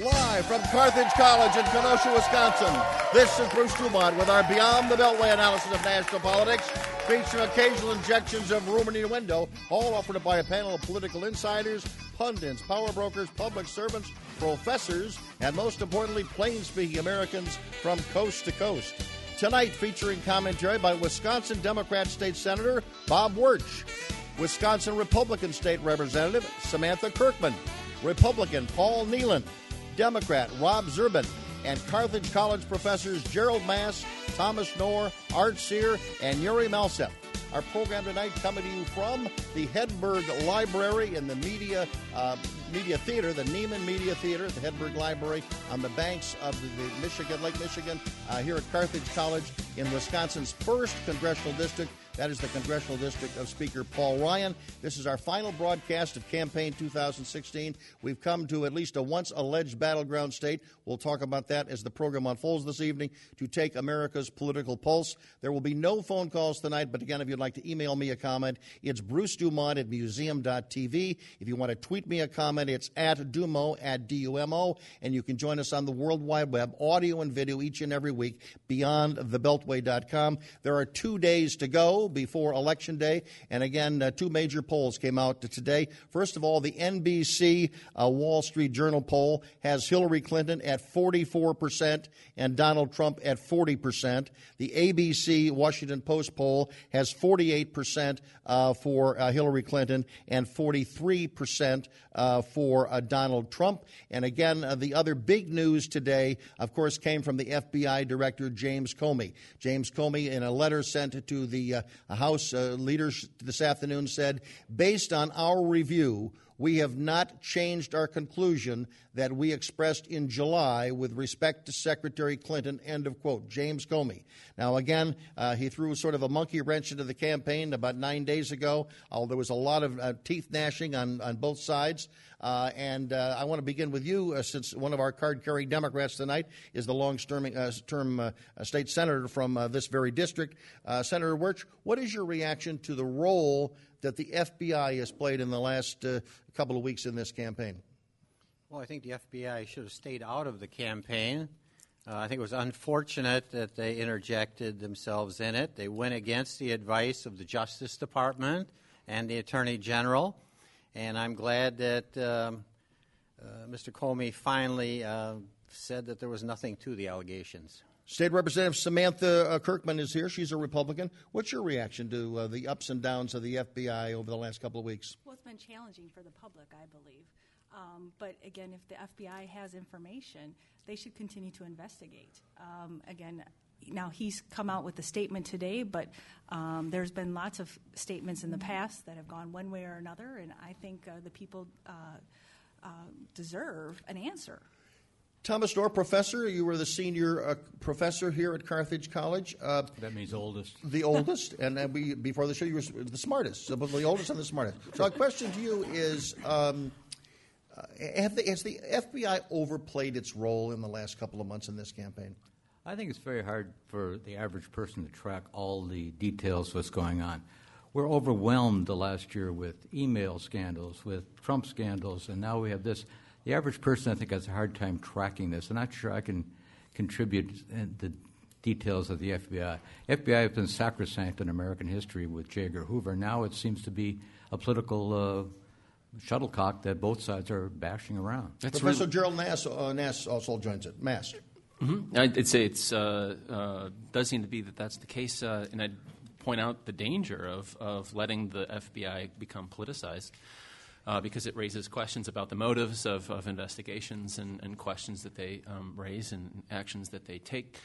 Live from Carthage College in Kenosha, Wisconsin, this is Bruce Dumont with our Beyond the Beltway analysis of national politics, featuring occasional injections of rumor and innuendo, all offered by a panel of political insiders, pundits, power brokers, public servants, professors, and most importantly, plain-speaking Americans from coast to coast. Tonight, featuring commentary by Wisconsin Democrat State Senator Bob Wirtz, Wisconsin Republican State Representative Samantha Kirkman, Republican Paul Nealon, Democrat Rob Zerbin, and Carthage College professors Gerald Mass, Thomas Knorr, Art Sear, and Yuri Malsev. Our program tonight coming to you from the Hedberg Library in the Media Theater, the Neiman Media Theater at the Hedberg Library on the banks of the Lake Michigan, here at Carthage College in Wisconsin's 1st Congressional District. That is the Congressional District of Speaker Paul Ryan. This is our final broadcast of campaign 2016. We've come to at least a once-alleged battleground state. We'll talk about that as the program unfolds this evening to take America's political pulse. There will be no phone calls tonight, but again, if you'd like to email me a comment, it's Bruce Dumont at museum.tv. If you want to tweet me a comment, it's at Dumo, at D-U-M-O, and you can join us on the World Wide Web, audio and video each and every week, beyondthebeltway.com. There are 2 days to go before Election Day, and again, 2 major polls came out today. First of all, the NBC Wall Street Journal poll has Hillary Clinton at 44% and Donald Trump at 40%. The ABC Washington Post poll has 48% for Hillary Clinton and 43% for Donald Trump. And again, the other big news today, of course, came from the FBI Director James Comey. James Comey, in a letter sent to the House leaders this afternoon, said, based on our review, we have not changed our conclusion that we expressed in July with respect to Secretary Clinton, end of quote. James Comey. Now, again, he threw sort of a monkey wrench into the campaign about 9 days ago. There was a lot of teeth gnashing on both sides. And I want to begin with you, since one of our card-carrying Democrats tonight is the long-term state senator from this very district. Senator Wirtz, what is your reaction to the role that the FBI has played in the last couple of weeks in this campaign? Well, I think the FBI should have stayed out of the campaign. I think it was unfortunate that they interjected themselves in it. They went against the advice of the Justice Department and the Attorney General. And I'm glad that Mr. Comey finally said that there was nothing to the allegations. State Representative Samantha Kirkman is here. She's a Republican. What's your reaction to the ups and downs of the FBI over the last couple of weeks? Well, it's been challenging for the public, I believe. But again, if the FBI has information, they should continue to investigate. Now he's come out with a statement today, but there's been lots of statements in the past that have gone one way or another, and I think the people deserve an answer. Thomas Knorr, professor, you were the senior professor here at Carthage College. That means oldest. The oldest, and before the show you were the smartest, so both the oldest and the smartest. So our question to you is, has the FBI overplayed its role in the last couple of months in this campaign? I think it's very hard for the average person to track all the details of what's going on. We're overwhelmed the last year with email scandals, with Trump scandals, and now we have this. The average person, I think, has a hard time tracking this. I'm not sure I can contribute the details of the FBI. FBI has been sacrosanct in American history with J. Edgar Hoover. Now it seems to be a political shuttlecock that both sides are bashing around. Professor Gerald Nass also joins it. Mass. Mm-hmm. I'd say it does seem to be that's the case, and I'd point out the danger of letting the FBI become politicized. Because it raises questions about the motives of investigations and questions that they raise and actions that they take.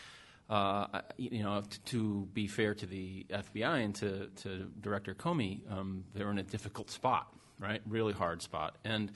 To be fair to the FBI and to Director Comey, they're in a difficult spot, right? Really hard spot. And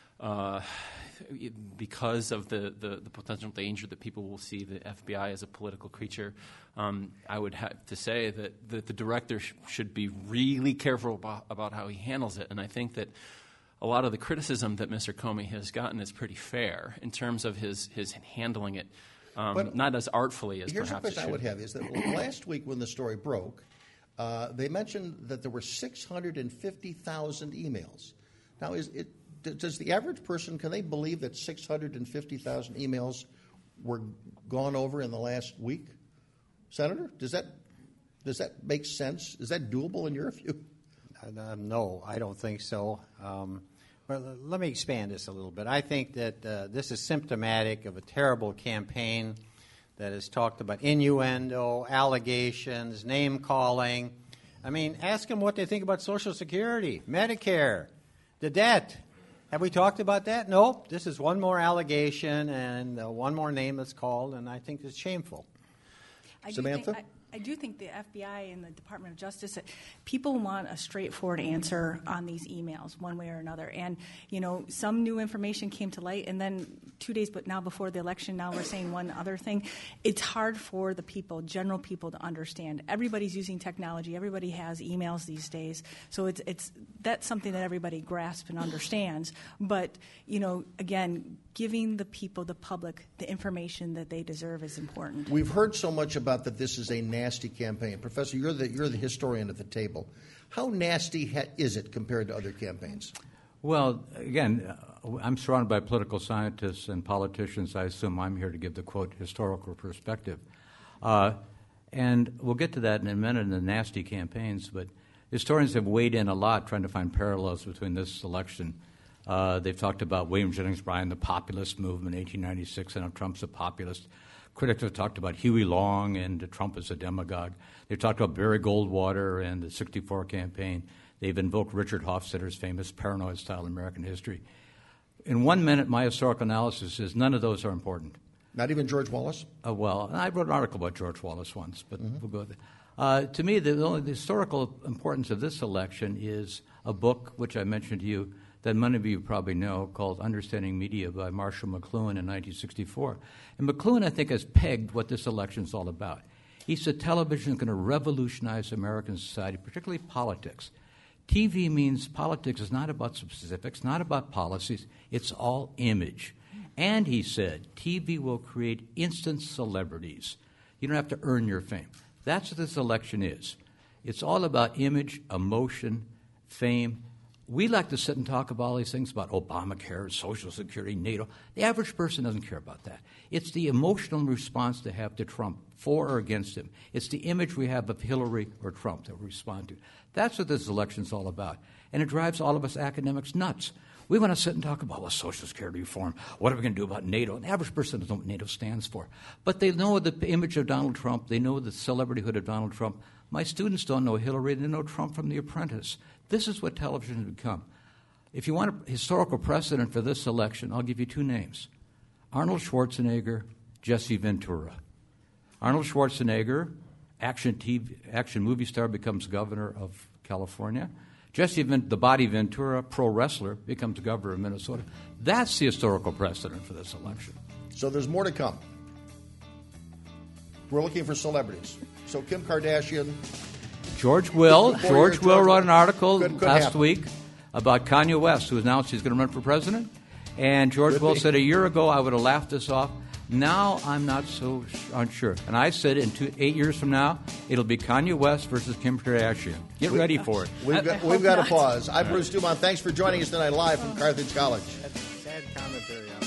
because of the potential danger that people will see the FBI as a political creature, I would have to say that the director should be really careful about how he handles it. And I think that a lot of the criticism that Mr. Comey has gotten is pretty fair in terms of his handling it, not as artfully as perhaps it should. Here's a question I would have is that last week when the story broke, they mentioned that there were 650,000 emails. Now, does the average person, can they believe that 650,000 emails were gone over in the last week? Senator, does that make sense? Is that doable in your view? No, I don't think so. Well, let me expand this a little bit. I think that this is symptomatic of a terrible campaign that has talked about innuendo, allegations, name-calling. I mean, ask them what they think about Social Security, Medicare, the debt. Have we talked about that? Nope. This is one more allegation and one more name that's called, and I think it's shameful. Samantha? I do think the FBI and the Department of Justice, people want a straightforward answer on these emails, one way or another. And, some new information came to light, and then 2 days but now before the election, now we're saying one other thing. It's hard for the people, general people, to understand. Everybody's using technology. Everybody has emails these days. So that's something that everybody grasps and understands. But, again, giving the people, the public, the information that they deserve is important. We've heard so much about that this is a nasty campaign. Professor, you're the historian at the table. How nasty is it compared to other campaigns? Well, again, I'm surrounded by political scientists and politicians. I assume I'm here to give the, quote, historical perspective. And we'll get to that in a minute in the nasty campaigns, but historians have weighed in a lot trying to find parallels between this election. They've talked about William Jennings Bryan, the populist movement, 1896, and Trump's a populist. Critics have talked about Huey Long and Trump as a demagogue. They've talked about Barry Goldwater and the 64 campaign. They've invoked Richard Hofstadter's famous paranoid-style American history. In 1 minute, my historical analysis is none of those are important. Not even George Wallace? Well, I wrote an article about George Wallace once, but we'll go there. To me, the historical importance of this election is a book, which I mentioned to you, that many of you probably know, called Understanding Media by Marshall McLuhan in 1964. And McLuhan, I think, has pegged what this election is all about. He said television is going to revolutionize American society, particularly politics. TV means politics is not about specifics, not about policies. It's all image. And he said TV will create instant celebrities. You don't have to earn your fame. That's what this election is. It's all about image, emotion, fame. We like to sit and talk about all these things about Obamacare, Social Security, NATO. The average person doesn't care about that. It's the emotional response they have to Trump, for or against him. It's the image we have of Hillary or Trump that we respond to. That's what this election's all about. And it drives all of us academics nuts. We want to sit and talk about, Social Security reform. What are we going to do about NATO? And the average person doesn't know what NATO stands for. But they know the image of Donald Trump. They know the celebrityhood of Donald Trump. My students don't know Hillary. They know Trump from The Apprentice. This is what television has become. If you want a historical precedent for this election, I'll give you two names. Arnold Schwarzenegger, Jesse Ventura. Arnold Schwarzenegger, action movie star, becomes governor of California. Jesse the Body Ventura, pro wrestler, becomes governor of Minnesota. That's the historical precedent for this election. So there's more to come. We're looking for celebrities. So Kim Kardashian. George Will wrote an article last week about Kanye West, who announced he's going to run for president. And George Will said a year ago I would have laughed this off. Now I'm not so unsure. And I said 8 years from now, it'll be Kanye West versus Kim Kardashian. Get ready for it. We've got to pause. I'm Bruce Dumont. Thanks for joining us tonight live from Carthage College. That's sad commentary on it.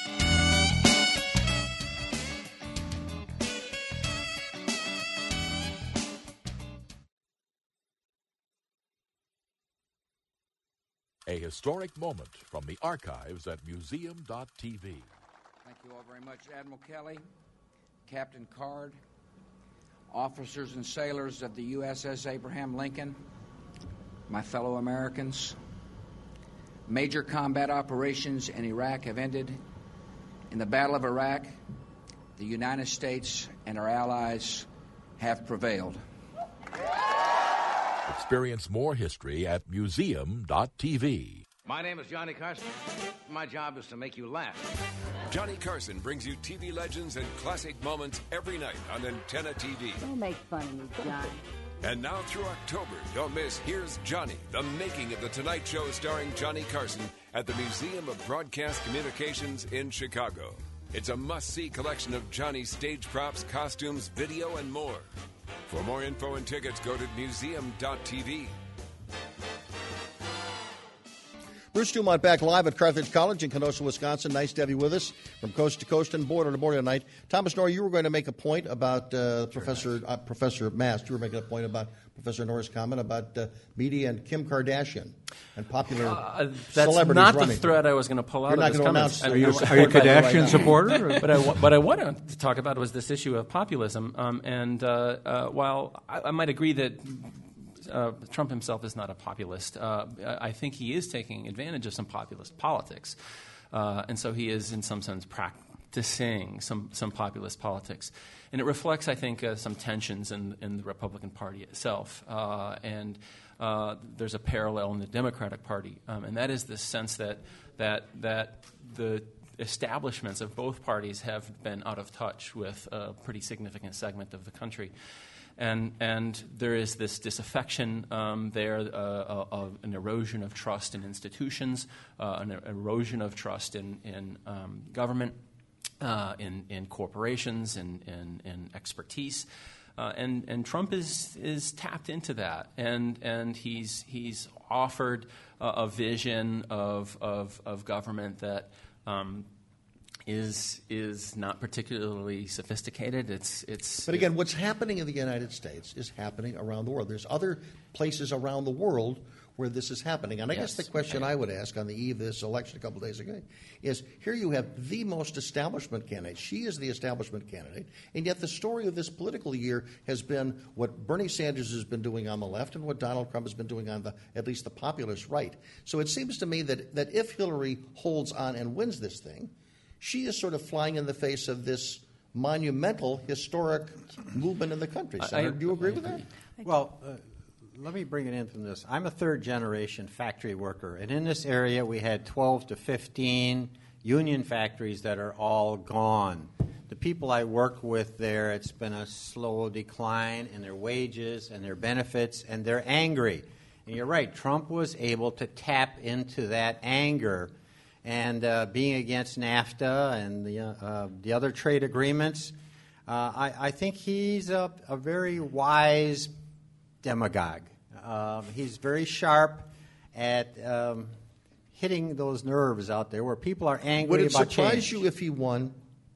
A historic moment from the archives at museum.tv. Thank you all very much, Admiral Kelly, Captain Card, officers and sailors of the USS Abraham Lincoln, my fellow Americans. Major combat operations in Iraq have ended. In the Battle of Iraq, the United States and our allies have prevailed. Experience more history at museum.tv. My name is Johnny Carson. My job is to make you laugh. Johnny Carson brings you TV legends and classic moments every night on Antenna TV. Don't make fun of me, Johnny. And now through October, don't miss Here's Johnny, the making of The Tonight Show starring Johnny Carson at the Museum of Broadcast Communications in Chicago. It's a must-see collection of Johnny's stage props, costumes, video, and more. For more info and tickets, go to museum.tv. Bruce Dumont back live at Carthage College in Kenosha, Wisconsin. Nice to have you with us from coast to coast and border to border tonight. Thomas Norrie, you were going to make a point about Professor Mast. You were making a point about Professor Norrie's comment about media and Kim Kardashian and popular that's celebrities not running. the thread I was going to pull out You're of not this going to comments. announce. Are you a Kardashian supporter? But what I wanted to talk about was this issue of populism. While I might agree that Trump himself is not a populist, I think he is taking advantage of some populist politics. And so he is, in some sense, practicing some populist politics. And it reflects, I think, some tensions in the Republican Party itself. And there's a parallel in the Democratic Party. And that is this sense that the establishments of both parties have been out of touch with a pretty significant segment of the country. And there is this disaffection there, an erosion of trust in institutions, an erosion of trust in government, in corporations, in expertise. And Trump is tapped into that, and he's offered a vision of government that is not particularly sophisticated. But again, what's happening in the United States is happening around the world. There's other places around the world where this is happening. And I guess the question I would ask on the eve of this election a couple of days ago is, here you have the most establishment candidate. She is the establishment candidate. And yet the story of this political year has been what Bernie Sanders has been doing on the left and what Donald Trump has been doing on at least the populist right. So it seems to me that if Hillary holds on and wins this thing, she is sort of flying in the face of this monumental, historic movement in the country. Senator, do you agree with that? Well, let me bring it in from this. I'm a third-generation factory worker, and in this area we had 12 to 15 union factories that are all gone. The people I work with there, it's been a slow decline in their wages and their benefits, and they're angry. And you're right, Trump was able to tap into that anger. And being against NAFTA and the other trade agreements, I think he's a very wise demagogue. He's very sharp at hitting those nerves out there where people are angry about change. Would it surprise you if he won?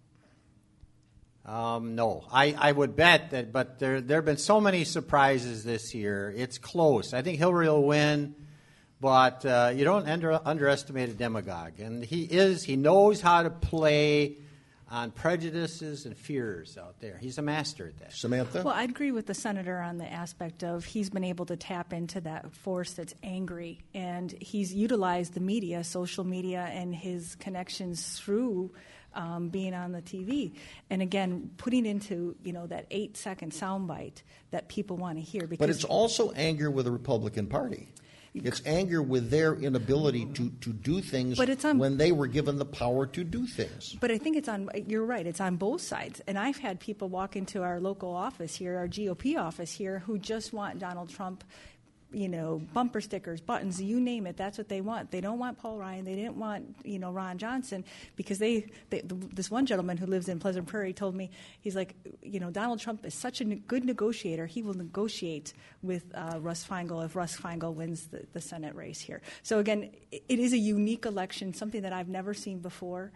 No. I would bet that, but there have been so many surprises this year. It's close. I think Hillary will win. But you don't underestimate a demagogue. And he knows how to play on prejudices and fears out there. He's a master at that. Samantha? Well, I'd agree with the senator on the aspect of he's been able to tap into that force that's angry. And he's utilized the media, social media, and his connections through being on the TV. And again, putting into, that 8-second soundbite that people want to hear. But it's also anger with the Republican Party. It's anger with their inability to do things when they were given the power to do things. But I think you're right, it's on both sides. And I've had people walk into our local office here, our GOP office here, who just want Donald Trump, bumper stickers, buttons, you name it, that's what they want. They don't want Paul Ryan, they didn't want, Ron Johnson, because this one gentleman who lives in Pleasant Prairie told me, he's like, Donald Trump is such a good negotiator, he will negotiate with Russ Feingold if Russ Feingold wins the Senate race here. So again, it is a unique election, something that I've never seen before.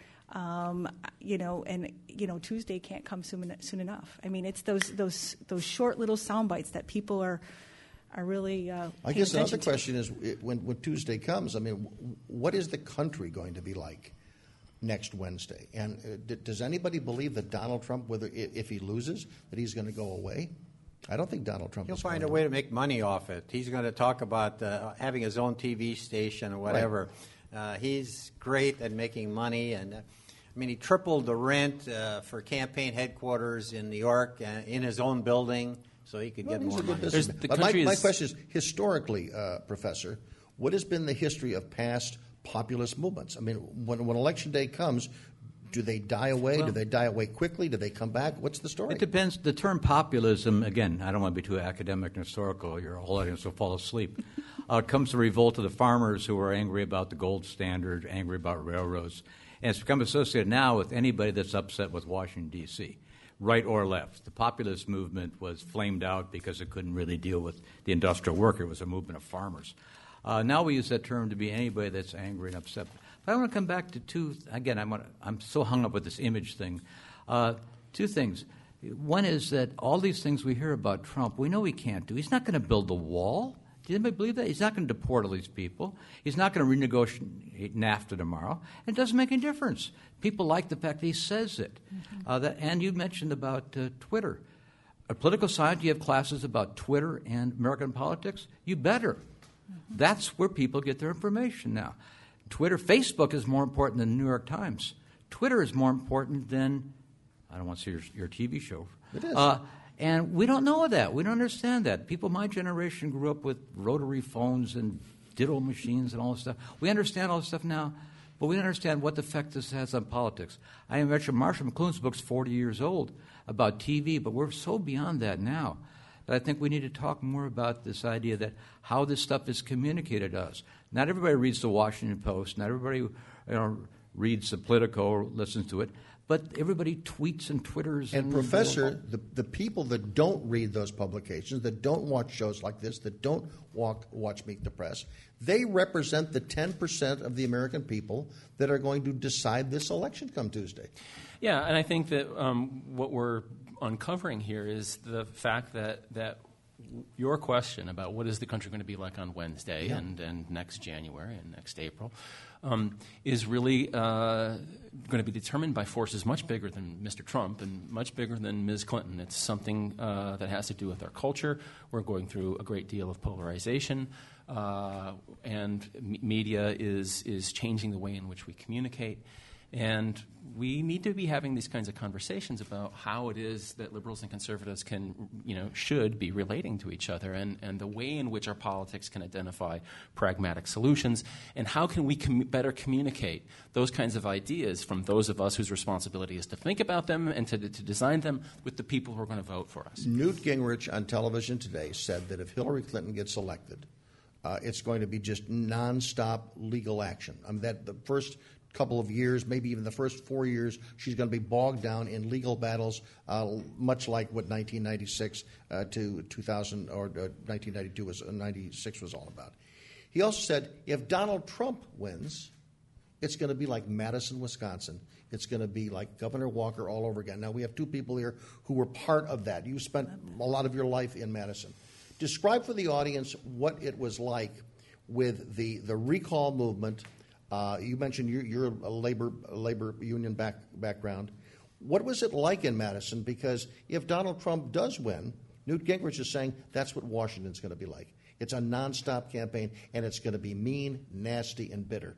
Tuesday can't come soon enough. I mean, it's those short little sound bites that people are really I guess another question is, when Tuesday comes, I mean, what is the country going to be like next Wednesday? And does anybody believe that Donald Trump, if he loses, that he's going to go away? I don't think Donald Trump He'll is find going a way to make money off it. He's going to talk about having his own TV station or whatever. Right. He's great at making money. And he tripled the rent for campaign headquarters in New York in his own building. So he could get more money. My question is, historically, Professor, what has been the history of past populist movements? I mean, when Election Day comes, do they die away? Do they die away quickly? Do they come back? What's the story? It depends. The term populism, again, I don't want to be too academic and historical. Your whole audience will fall asleep. It comes to revolt of the farmers who are angry about the gold standard, angry about railroads. And it's become associated now with anybody that's upset with Washington, D.C., right or left. The populist movement was flamed out because it couldn't really deal with the industrial worker. It was a movement of farmers. Now we use that term to be anybody that's angry and upset. But I want to come back to two. Again, I'm so hung up with this image thing. Two things. One is that all these things we hear about Trump, we know he can't do. He's not going to build a wall. Do anybody believe that? He's not going to deport all these people. He's not going to renegotiate NAFTA tomorrow. It doesn't make any difference. People like the fact that he says it. And you mentioned about Twitter. At political science, you have classes about Twitter and American politics. You better. That's where people get their information now. Twitter, Facebook is more important than the New York Times. Twitter is more important than, I don't want to see your TV show. It is. And we don't know that. We don't understand that. People my generation grew up with rotary phones and ditto machines and all this stuff. We understand all this stuff now, but we don't understand what effect this has on politics. I mentioned Marshall McLuhan's book's 40 years old about TV, but we're so beyond that now that I think we need to talk more about this idea that how this stuff is communicated to us. Not everybody reads the Washington Post. Not everybody reads the Politico or listens to it. But everybody tweets and Twitters. And Professor, the people that don't read those publications, that don't watch shows like this, that don't watch Meet the Press, they represent the 10% of the American people that are going to decide this election come Tuesday. Yeah, and I think that what we're uncovering here is the fact that your question about what is the country going to be like on Wednesday and next January and next April is really going to be determined by forces much bigger than Mr. Trump and much bigger than Ms. Clinton. It's something that has to do with our culture. We're going through a great deal of polarization, and media is changing the way in which we communicate. And we need to be having these kinds of conversations about how it is that liberals and conservatives should be relating to each other, and the way in which our politics can identify pragmatic solutions, and how can we better communicate those kinds of ideas from those of us whose responsibility is to think about them and to design them with the people who are going to vote for us. Newt Gingrich on television today said that if Hillary Clinton gets elected, it's going to be just nonstop legal action. I mean, that the first couple of years, maybe even the first 4 years, she's going to be bogged down in legal battles, much like what 1996 to 2000 or 1992 was 96 was all about. He also said if Donald Trump wins, it's going to be like Madison, Wisconsin. It's going to be like Governor Walker all over again. Now, we have two people here who were part of that. You spent a lot of your life in Madison. Describe for the audience what it was like with the recall movement. You mentioned you're a labor union background. What was it like in Madison? Because if Donald Trump does win, Newt Gingrich is saying that's what Washington's going to be like. It's a nonstop campaign, and it's going to be mean, nasty, and bitter.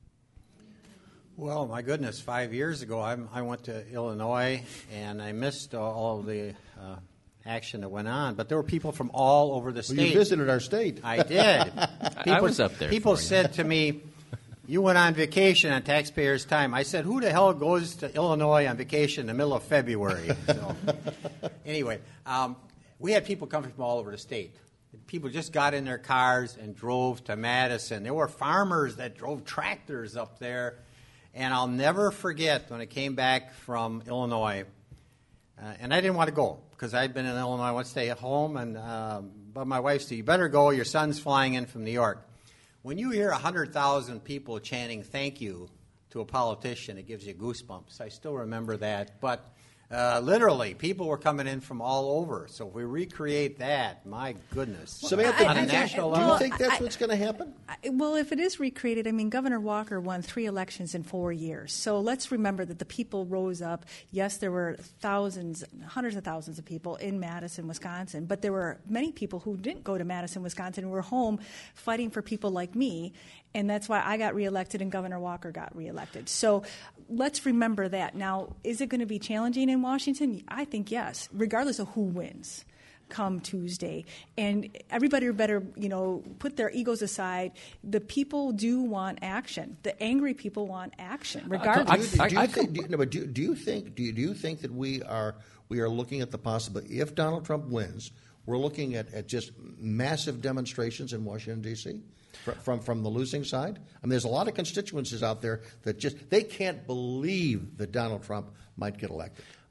Well, my goodness, 5 years ago I went to Illinois, and I missed all of the action that went on. But there were people from all over the state. Well, you visited our state. I did. I was up there. People said to me, you went on vacation on taxpayers' time. I said, who the hell goes to Illinois on vacation in the middle of February? So, anyway, we had people coming from all over the state. People just got in their cars and drove to Madison. There were farmers that drove tractors up there. And I'll never forget when I came back from Illinois, and I didn't want to go because I'd been in Illinois. I wanted to stay at home, but my wife said, you better go. Your son's flying in from New York. When you hear 100,000 people chanting thank you to a politician, it gives you goosebumps. I still remember that. But literally, people were coming in from all over. So if we recreate that, my goodness. Samantha, on a national level. do you think that's what's going to happen? Well, if it is recreated, I mean, Governor Walker won 3 elections in 4 years. So let's remember that the people rose up. Yes, there were thousands, hundreds of thousands of people in Madison, Wisconsin, but there were many people who didn't go to Madison, Wisconsin, and were home fighting for people like me. And that's why I got reelected and Governor Walker got reelected. So let's remember that. Now, is it going to be challenging in Washington? I think yes, regardless of who wins come Tuesday. And everybody better, put their egos aside. The people do want action. The angry people want action, regardless. Do you think that we are looking at the possibility, if Donald Trump wins, we're looking at just massive demonstrations in Washington, D.C.? From the losing side? I mean, there's a lot of constituencies out there that they can't believe that Donald Trump might get elected.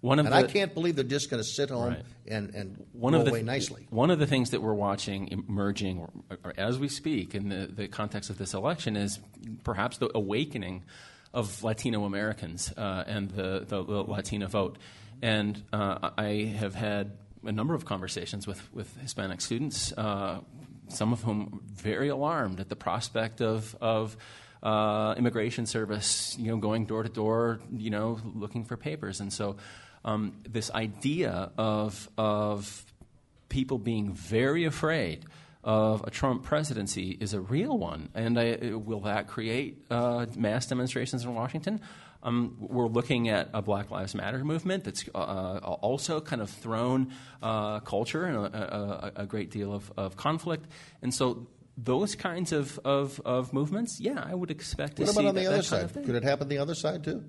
I can't believe they're just going to sit home and go away nicely. One of the things that we're watching emerging or as we speak in the context of this election is perhaps the awakening of Latino Americans and the Latina vote. And I have had a number of conversations with Hispanic students, some of whom very alarmed at the prospect of immigration service, going door to door, looking for papers. And so this idea of people being very afraid of a Trump presidency is a real one. And will that create mass demonstrations in Washington? We're looking at a Black Lives Matter movement that's also kind of thrown culture and a great deal of conflict. And so those kinds of movements, I would expect to see. What about on the other side? Could it happen the other side too?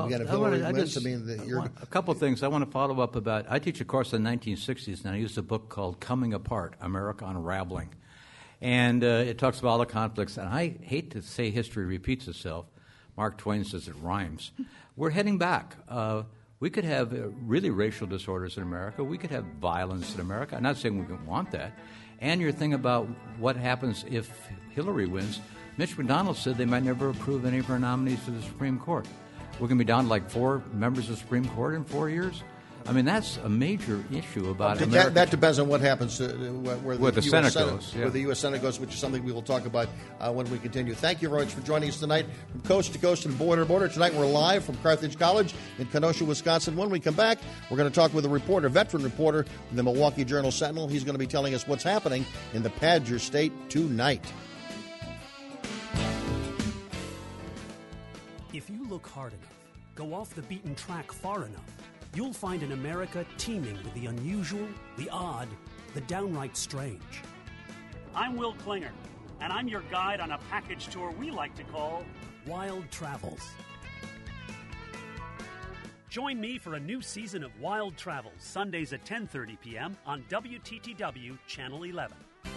A couple of things I want to follow up about. I teach a course in the 1960s, and I used a book called Coming Apart, America Unraveling. And it talks about all the conflicts. And I hate to say history repeats itself. Mark Twain says it rhymes. We're heading back. We could have really racial disorders in America. We could have violence in America. I'm not saying we don't want that. And your thing about what happens if Hillary wins, Mitch McConnell said they might never approve any of her nominees to the Supreme Court. We're going to be down to like 4 members of the Supreme Court in 4 years. I mean, that's a major issue about America. That depends on what happens where the Senate goes. Where the U.S. Senate goes, which is something we will talk about when we continue. Thank you very much for joining us tonight from coast to coast and border to border. Tonight we're live from Carthage College in Kenosha, Wisconsin. When we come back, we're going to talk with a veteran reporter from the Milwaukee Journal-Sentinel. He's going to be telling us what's happening in the Padgett State tonight. If you look hard enough, go off the beaten track far enough, you'll find an America teeming with the unusual, the odd, the downright strange. I'm Will Klinger, and I'm your guide on a package tour we like to call Wild Travels. Join me for a new season of Wild Travels, Sundays at 10:30 p.m. on WTTW Channel 11.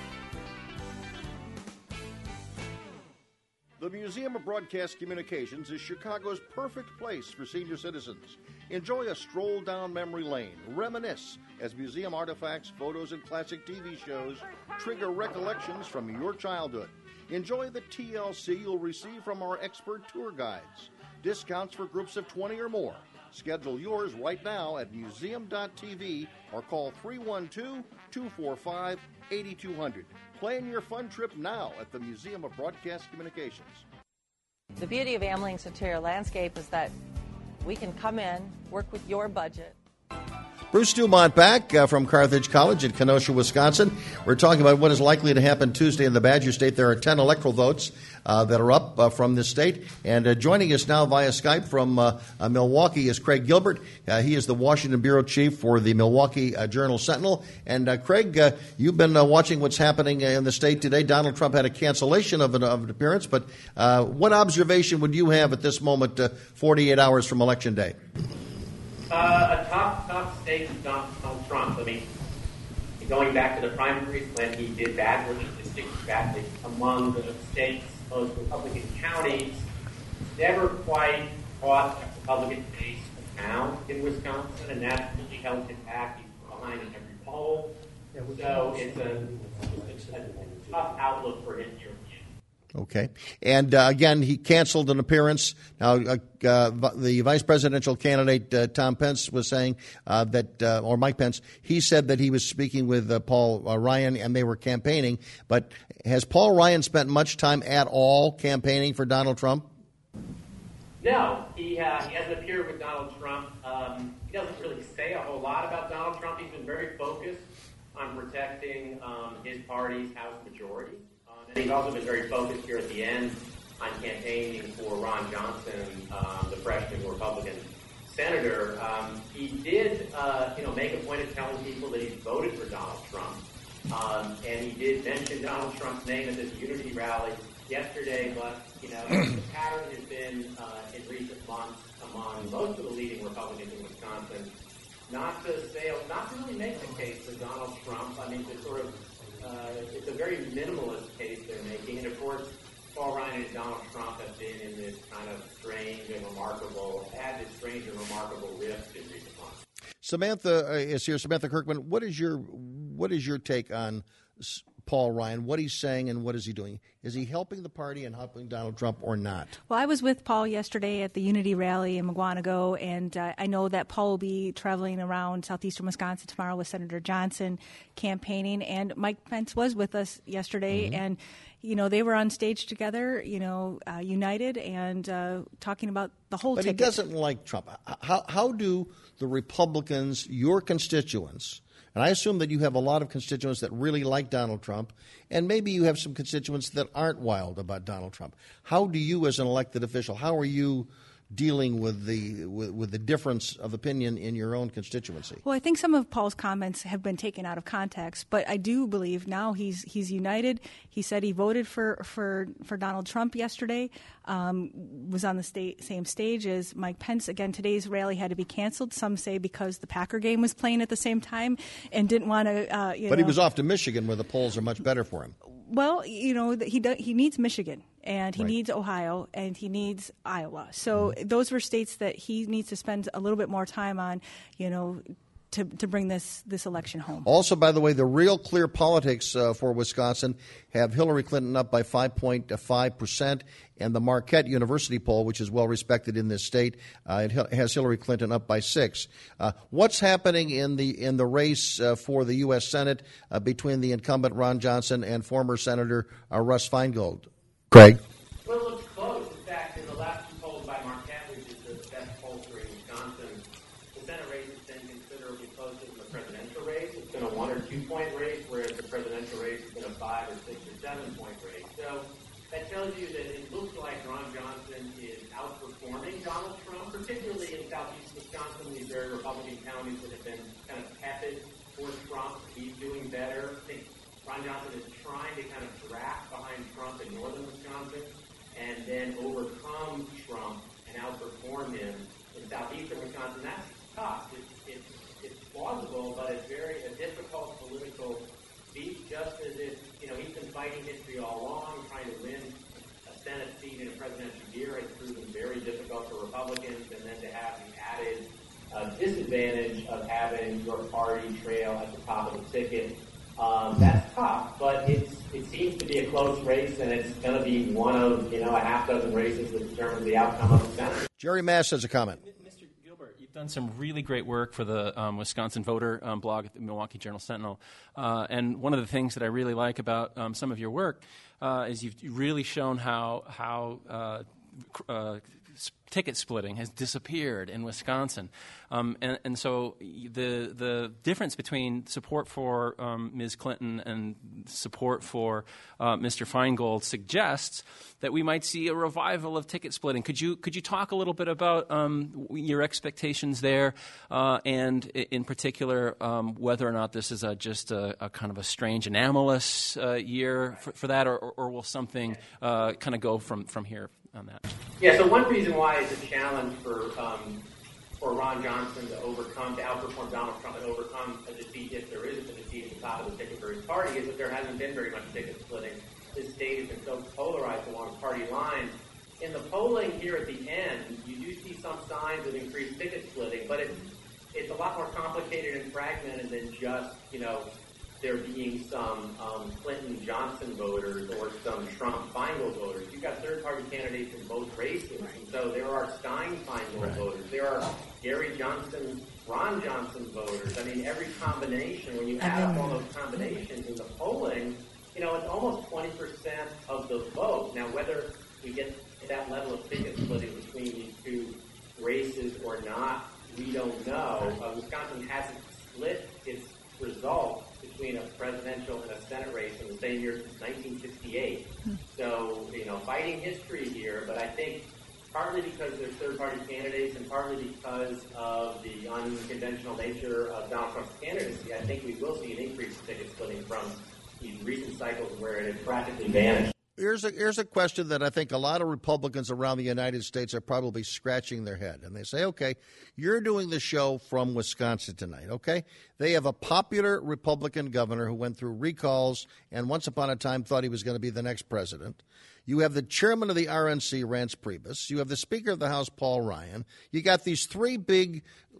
The Museum of Broadcast Communications is Chicago's perfect place for senior citizens. Enjoy a stroll down memory lane, reminisce as museum artifacts, photos, and classic TV shows trigger recollections from your childhood. Enjoy the TLC you'll receive from our expert tour guides. Discounts for groups of 20 or more. Schedule yours right now at museum.tv or call 312-245-8200. Plan your fun trip now at the Museum of Broadcast Communications. The beauty of Amling's Interior Landscape is that we can come in, work with your budget. Bruce Dumont back from Carthage College in Kenosha, Wisconsin. We're talking about what is likely to happen Tuesday in the Badger State. There are 10 electoral votes that are up from this state. And joining us now via Skype from Milwaukee is Craig Gilbert. He is the Washington Bureau Chief for the Milwaukee Journal-Sentinel. And Craig, you've been watching what's happening in the state today. Donald Trump had a cancellation of an appearance. But what observation would you have at this moment, 48 hours from Election Day? A top stake is Donald Trump. I mean, going back to the primaries when he did badly, distinguished badly among the state's most Republican counties, never quite caught a Republican base found in Wisconsin, and that really held him back. He's behind in every poll. So it's a tough outlook for him here. Okay. And again, he canceled an appearance. Now, the vice presidential candidate, Tom Pence, was saying or Mike Pence, he said that he was speaking with Paul Ryan and they were campaigning. But has Paul Ryan spent much time at all campaigning for Donald Trump? No, he hasn't appeared with Donald Trump. He doesn't really say a whole lot about Donald Trump. He's been very focused on protecting his party's House majority. And he's also been very focused here at the end on campaigning for Ron Johnson, the freshman Republican senator. He did, make a point of telling people that he voted for Donald Trump. And he did mention Donald Trump's name at this unity rally yesterday. But, the pattern has been in recent months among most of the leading Republicans in Wisconsin not to really make the case for Donald Trump. I mean, to sort of it's a very minimalist case they're making. And, of course, Paul Ryan and Donald Trump have been in this kind of strange and remarkable rift in recent months. Samantha is here. Samantha Kirkman, what is your take on Paul Ryan, what he's saying and what is he doing? Is he helping the party and helping Donald Trump or not? Well, I was with Paul yesterday at the Unity rally in Mukwonago, and I know that Paul will be traveling around southeastern Wisconsin tomorrow with Senator Johnson campaigning, and Mike Pence was with us yesterday, and they were on stage together, united and talking about the whole ticket. But he doesn't like Trump. How do the Republicans, your constituents, and I assume that you have a lot of constituents that really like Donald Trump, and maybe you have some constituents that aren't wild about Donald Trump. How do you, as an elected official, how are you dealing with the difference of opinion in your own constituency? Well, I think some of Paul's comments have been taken out of context, but I do believe now he's united. He said he voted for Donald Trump yesterday, was on the same stage as Mike Pence. Again, today's rally had to be canceled. Some say because the Packer game was playing at the same time and didn't want to. But he was off to Michigan, where the polls are much better for him. Well, he needs Michigan, and he needs Ohio, and he needs Iowa. So those were states that he needs to spend a little bit more time on, to bring this election home. Also, by the way, the Real Clear Politics for Wisconsin have Hillary Clinton up by 5.5%, and the Marquette University poll, which is well respected in this state, it has Hillary Clinton up by 6. What's happening in the race for the U.S. Senate between the incumbent Ron Johnson and former Senator Russ Feingold? Craig? Well, it looks close. In fact, in the last two polls by Marquette, which is the best pollster in Wisconsin, the Senate race has been considerably closer than the presidential race. It's been a 1 or 2 point race, whereas the presidential race has been a 5 or 6 or 7 point race. So that tells you that it looks like Ron Johnson is outperforming Donald Trump, particularly in southeast Wisconsin, these very Republican counties that have been kind of tepid for Trump. He's doing better. I think Ron Johnson is trying to kind of draft behind Trump in northern Wisconsin and then overcome Trump and outperform him in southeastern Wisconsin. That's tough. It's plausible, but it's a difficult political feat, just as if, he's been fighting history all along, trying to win a Senate seat in a presidential year. It's proven very difficult for Republicans, and then to have the added disadvantage of having your party trail at the top of the ticket. That's tough, but it seems to be a close race, and it's going to be one of, a half dozen races that determine the outcome of the Senate. Jerry Mass has a comment. Mr. Gilbert, you've done some really great work for the Wisconsin Voter blog at the Milwaukee Journal-Sentinel, and one of the things that I really like about some of your work is you've really shown how ticket splitting has disappeared in Wisconsin, and so the difference between support for Ms. Clinton and support for Mr. Feingold suggests that we might see a revival of ticket splitting. Could you talk a little bit about your expectations there, and in particular whether or not this is just a kind of a strange anomalous year for that, or will something kind of go from here on that? Yeah, so one reason why it's a challenge for Ron Johnson to outperform Donald Trump and overcome a defeat, if there is a defeat at the top of the ticket for his party, is that there hasn't been very much ticket splitting. This state has been so polarized along party lines. In the polling here at the end, you do see some signs of increased ticket splitting, but it's a lot more complicated and fragmented than just, there being some Clinton-Johnson voters or some Trump-Feingold voters. You've got third-party candidates in both races. And so there are Stein-Feingold voters. There are Gary Johnson-Ron Johnson voters. I mean, every combination, when you add up all those combinations in the polling, it's almost 20% of the vote. Now, whether we get that level of ticket splitting between these two races or not, we don't know. Wisconsin hasn't split its results between a presidential and a Senate race in the same year since 1968. So, fighting history here, but I think partly because there's third-party candidates and partly because of the unconventional nature of Donald Trump's candidacy, I think we will see an increase in ticket splitting from these recent cycles where it had practically vanished. Here's a question that I think a lot of Republicans around the United States are probably scratching their head. And they say, okay, you're doing the show from Wisconsin tonight, okay? They have a popular Republican governor who went through recalls and once upon a time thought he was going to be the next president. You have the chairman of the RNC, Reince Priebus. You have the Speaker of the House, Paul Ryan. You got these three big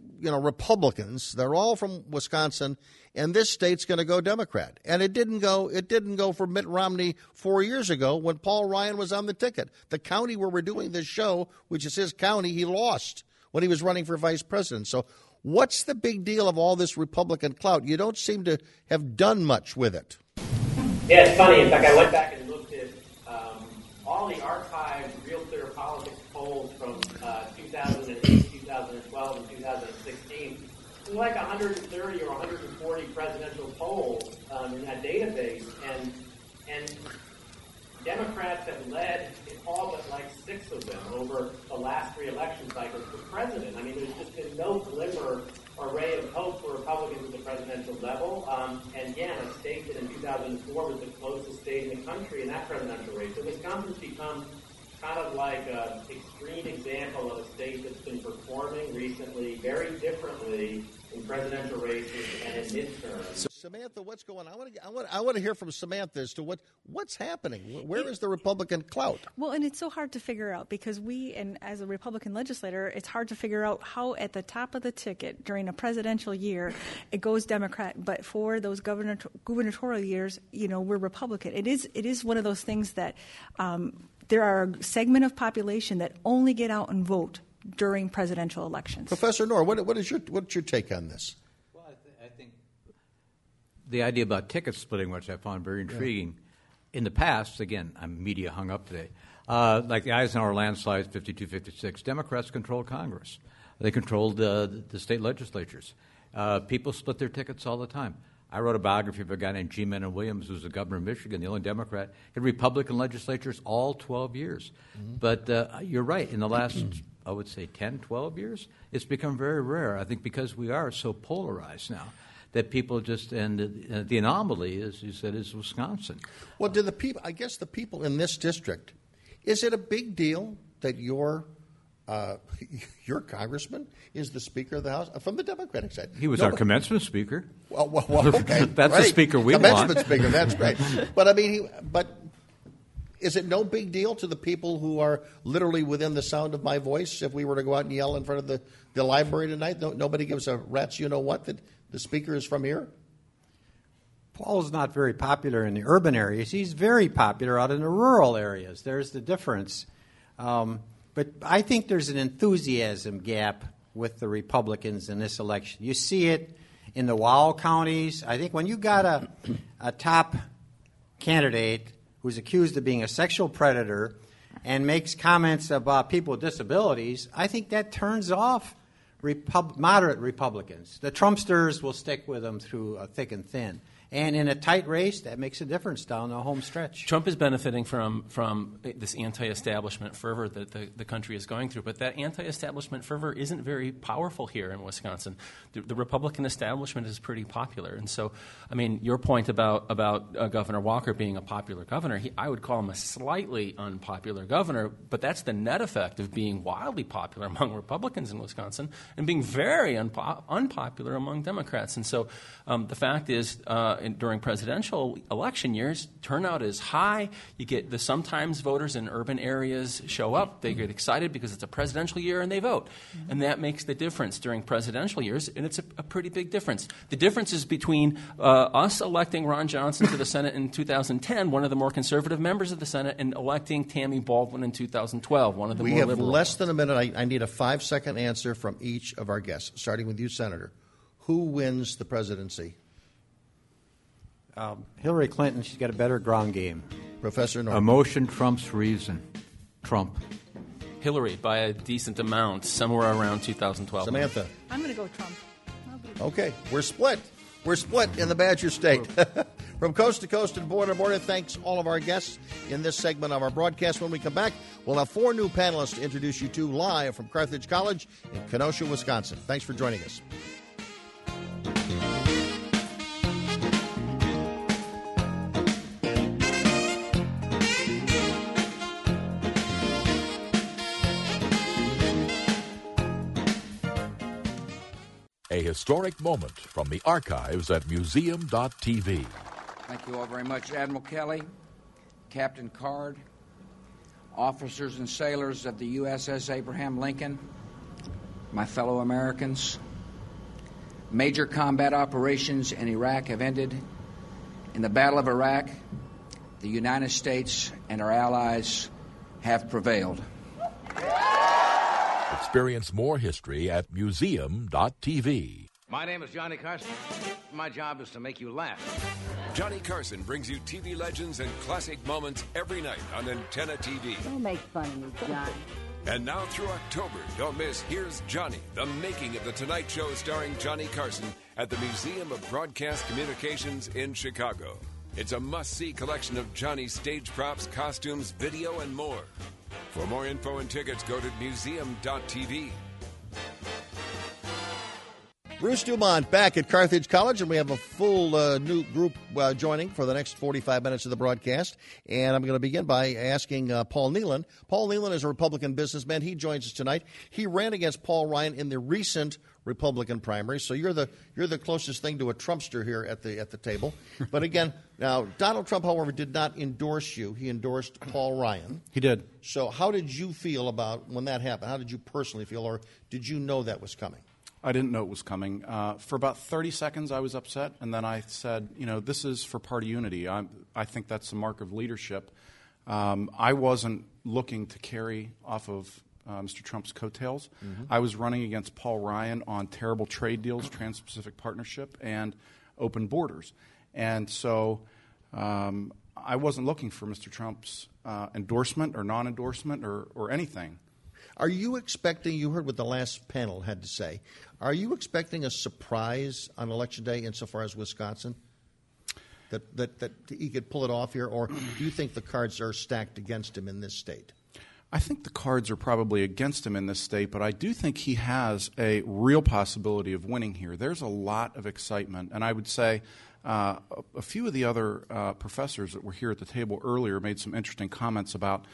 Republicans. They're all from Wisconsin, and this state's going to go Democrat. And it didn't go for Mitt Romney 4 years ago when Paul Ryan was on the ticket. The county where we're doing this show, which is his county, he lost when he was running for vice president. So what's the big deal of all this Republican clout? You don't seem to have done much with it. Yeah, it's funny. In fact, I went back and looked at all the archived Real Clear Politics polls from 2008, 2012, and 2016. There's like 130 or 140 presidential polls in that database, and Democrats have led in all but like 6 of them over the last 3 election cycles for president. I mean, there's just been no glimmer or ray of hope for Republicans at the presidential level. And again, a state that in 2004 was the closest state in the country in that presidential race. So Wisconsin's become kind of like an extreme example of a state that's been performing recently very differently in presidential races and in midterms. So, Samantha, what's going on? I want to hear from Samantha as to what's happening. Where is the Republican clout? Well, and it's so hard to figure out because and as a Republican legislator, it's hard to figure out how at the top of the ticket during a presidential year it goes Democrat, but for those gubernatorial years, we're Republican. It is one of those things that there are a segment of population that only get out and vote during presidential elections. Professor Knorr, what's your take on this? Well, I think the idea about ticket splitting, which I found very intriguing, in the past, again, I'm media hung up today, like the Eisenhower landslides, 52-56, Democrats controlled Congress. They controlled the state legislatures. People split their tickets all the time. I wrote a biography of a guy named G. Menon Williams, who was the governor of Michigan, the only Democrat, in Republican legislatures all 12 years. Mm-hmm. But you're right. In the last, I would say, 10, 12 years, it's become very rare, I think, because we are so polarized now that people just – and the anomaly, as you said, is Wisconsin. Well, do the people – I guess the people in this district, is it a big deal that your congressman is the Speaker of the House from the Democratic side? He was our commencement speaker. Well, okay. That's right. the speaker we commencement want. Speaker, that's great. But, I mean, is it no big deal to the people who are literally within the sound of my voice if we were to go out and yell in front of the library tonight? Nobody gives a rat's you-know-what that the Speaker is from here? Paul's not very popular in the urban areas. He's very popular out in the rural areas. There's the difference. But I think there's an enthusiasm gap with the Republicans in this election. You see it in the WOW counties. I think when you got a top candidate who's accused of being a sexual predator and makes comments about people with disabilities, I think that turns off moderate Republicans. The Trumpsters will stick with them through thick and thin. And in a tight race, that makes a difference down the home stretch. Trump is benefiting from this anti-establishment fervor that the country is going through. But that anti-establishment fervor isn't very powerful here in Wisconsin. The Republican establishment is pretty popular. And so, I mean, your point about Governor Walker being a popular governor, I would call him a slightly unpopular governor. But that's the net effect of being wildly popular among Republicans in Wisconsin and being very unpopular among Democrats. And so the fact is, during presidential election years, turnout is high. You get sometimes voters in urban areas show up. They get excited because it's a presidential year and they vote. Mm-hmm. And that makes the difference during presidential years, and it's a pretty big difference. The difference is between us electing Ron Johnson to the Senate in 2010, one of the more conservative members of the Senate, and electing Tammy Baldwin in 2012, one of the more liberal. We have less than a minute. I need a 5-second answer from each of our guests, starting with you, Senator. Who wins the presidency? Hillary Clinton, she's got a better ground game. Professor Norton. Emotion trumps reason. Trump. Hillary by a decent amount, somewhere around 2012. Samantha. I'm going to go Trump. Okay, we're split. We're split in the Badger State. From coast to coast and border to border, thanks all of our guests in this segment of our broadcast. When we come back, we'll have 4 new panelists to introduce you to live from Carthage College in Kenosha, Wisconsin. Thanks for joining us. A historic moment from the archives at museum.tv. Thank you all very much. Admiral Kelly, Captain Card, officers and sailors of the USS Abraham Lincoln, my fellow Americans, Major combat operations in Iraq have ended. In the Battle of Iraq, the United States and our allies have prevailed. Experience more history at museum.tv. My name is Johnny Carson. My job is to make you laugh. Johnny Carson brings you TV legends and classic moments every night on Antenna TV. Don't make fun of me, Johnny. And now through October, don't miss Here's Johnny, the making of The Tonight Show starring Johnny Carson at the Museum of Broadcast Communications in Chicago. It's a must-see collection of Johnny's stage props, costumes, video, and more. For more info and tickets, go to museum.tv. Bruce Dumont back at Carthage College, and we have a full new group joining for the next 45 minutes of the broadcast. And I'm going to begin by asking Paul Nealon. Paul Nealon is a Republican businessman. He joins us tonight. He ran against Paul Ryan in the recent Republican primary, so you're the closest thing to a Trumpster here at the table. But again, now Donald Trump, however, did not endorse you. He endorsed Paul Ryan. He did. So how did you feel about when that happened? How did you personally feel, or did you know that was coming? I didn't know it was coming. For about 30 seconds, I was upset, and then I said, this is for party unity. I think that's a mark of leadership. I wasn't looking to carry off of Mr. Trump's coattails. Mm-hmm. I was running against Paul Ryan on terrible trade deals, Trans-Pacific Partnership, and open borders. And so I wasn't looking for Mr. Trump's endorsement or non-endorsement or anything. Are you expecting, you heard what the last panel had to say, are you expecting a surprise on Election Day insofar as Wisconsin? That he could pull it off here? Or do you think the cards are stacked against him in this state? I think the cards are probably against him in this state, but I do think he has a real possibility of winning here. There's a lot of excitement, and I would say a few of the other professors that were here at the table earlier made some interesting comments about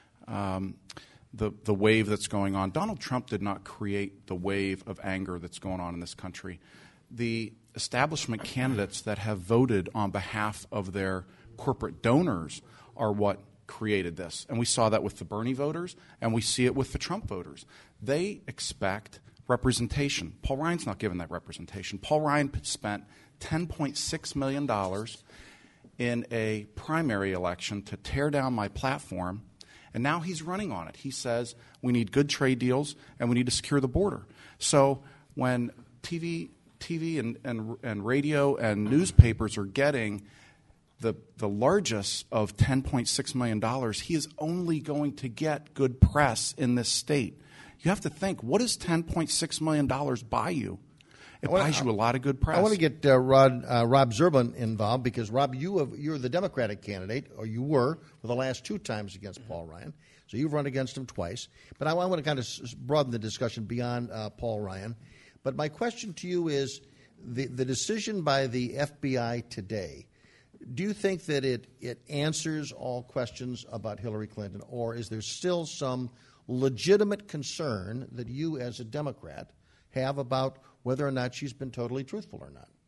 the wave that's going on. Donald Trump did not create the wave of anger that's going on in this country. The establishment candidates that have voted on behalf of their corporate donors are what created this. And we saw that with the Bernie voters, and we see it with the Trump voters. They expect representation. Paul Ryan's not given that representation. Paul Ryan spent $10.6 million in a primary election to tear down my platform, and now he's running on it. He says we need good trade deals and we need to secure the border. So when TV and radio and newspapers are getting the largest of $10.6 million, he is only going to get good press in this state. You have to think, what does $10.6 million buy you? It buys you a lot of good press. I want to get Rob Zerban involved because, Rob, you're the Democratic candidate, or you were, for the last two times against Paul Ryan. So you've run against him twice. But I want to kind of broaden the discussion beyond Paul Ryan. But my question to you is the decision by the FBI today, do you think that it answers all questions about Hillary Clinton, or is there still some legitimate concern that you as a Democrat have about whether or not she's been totally truthful or not?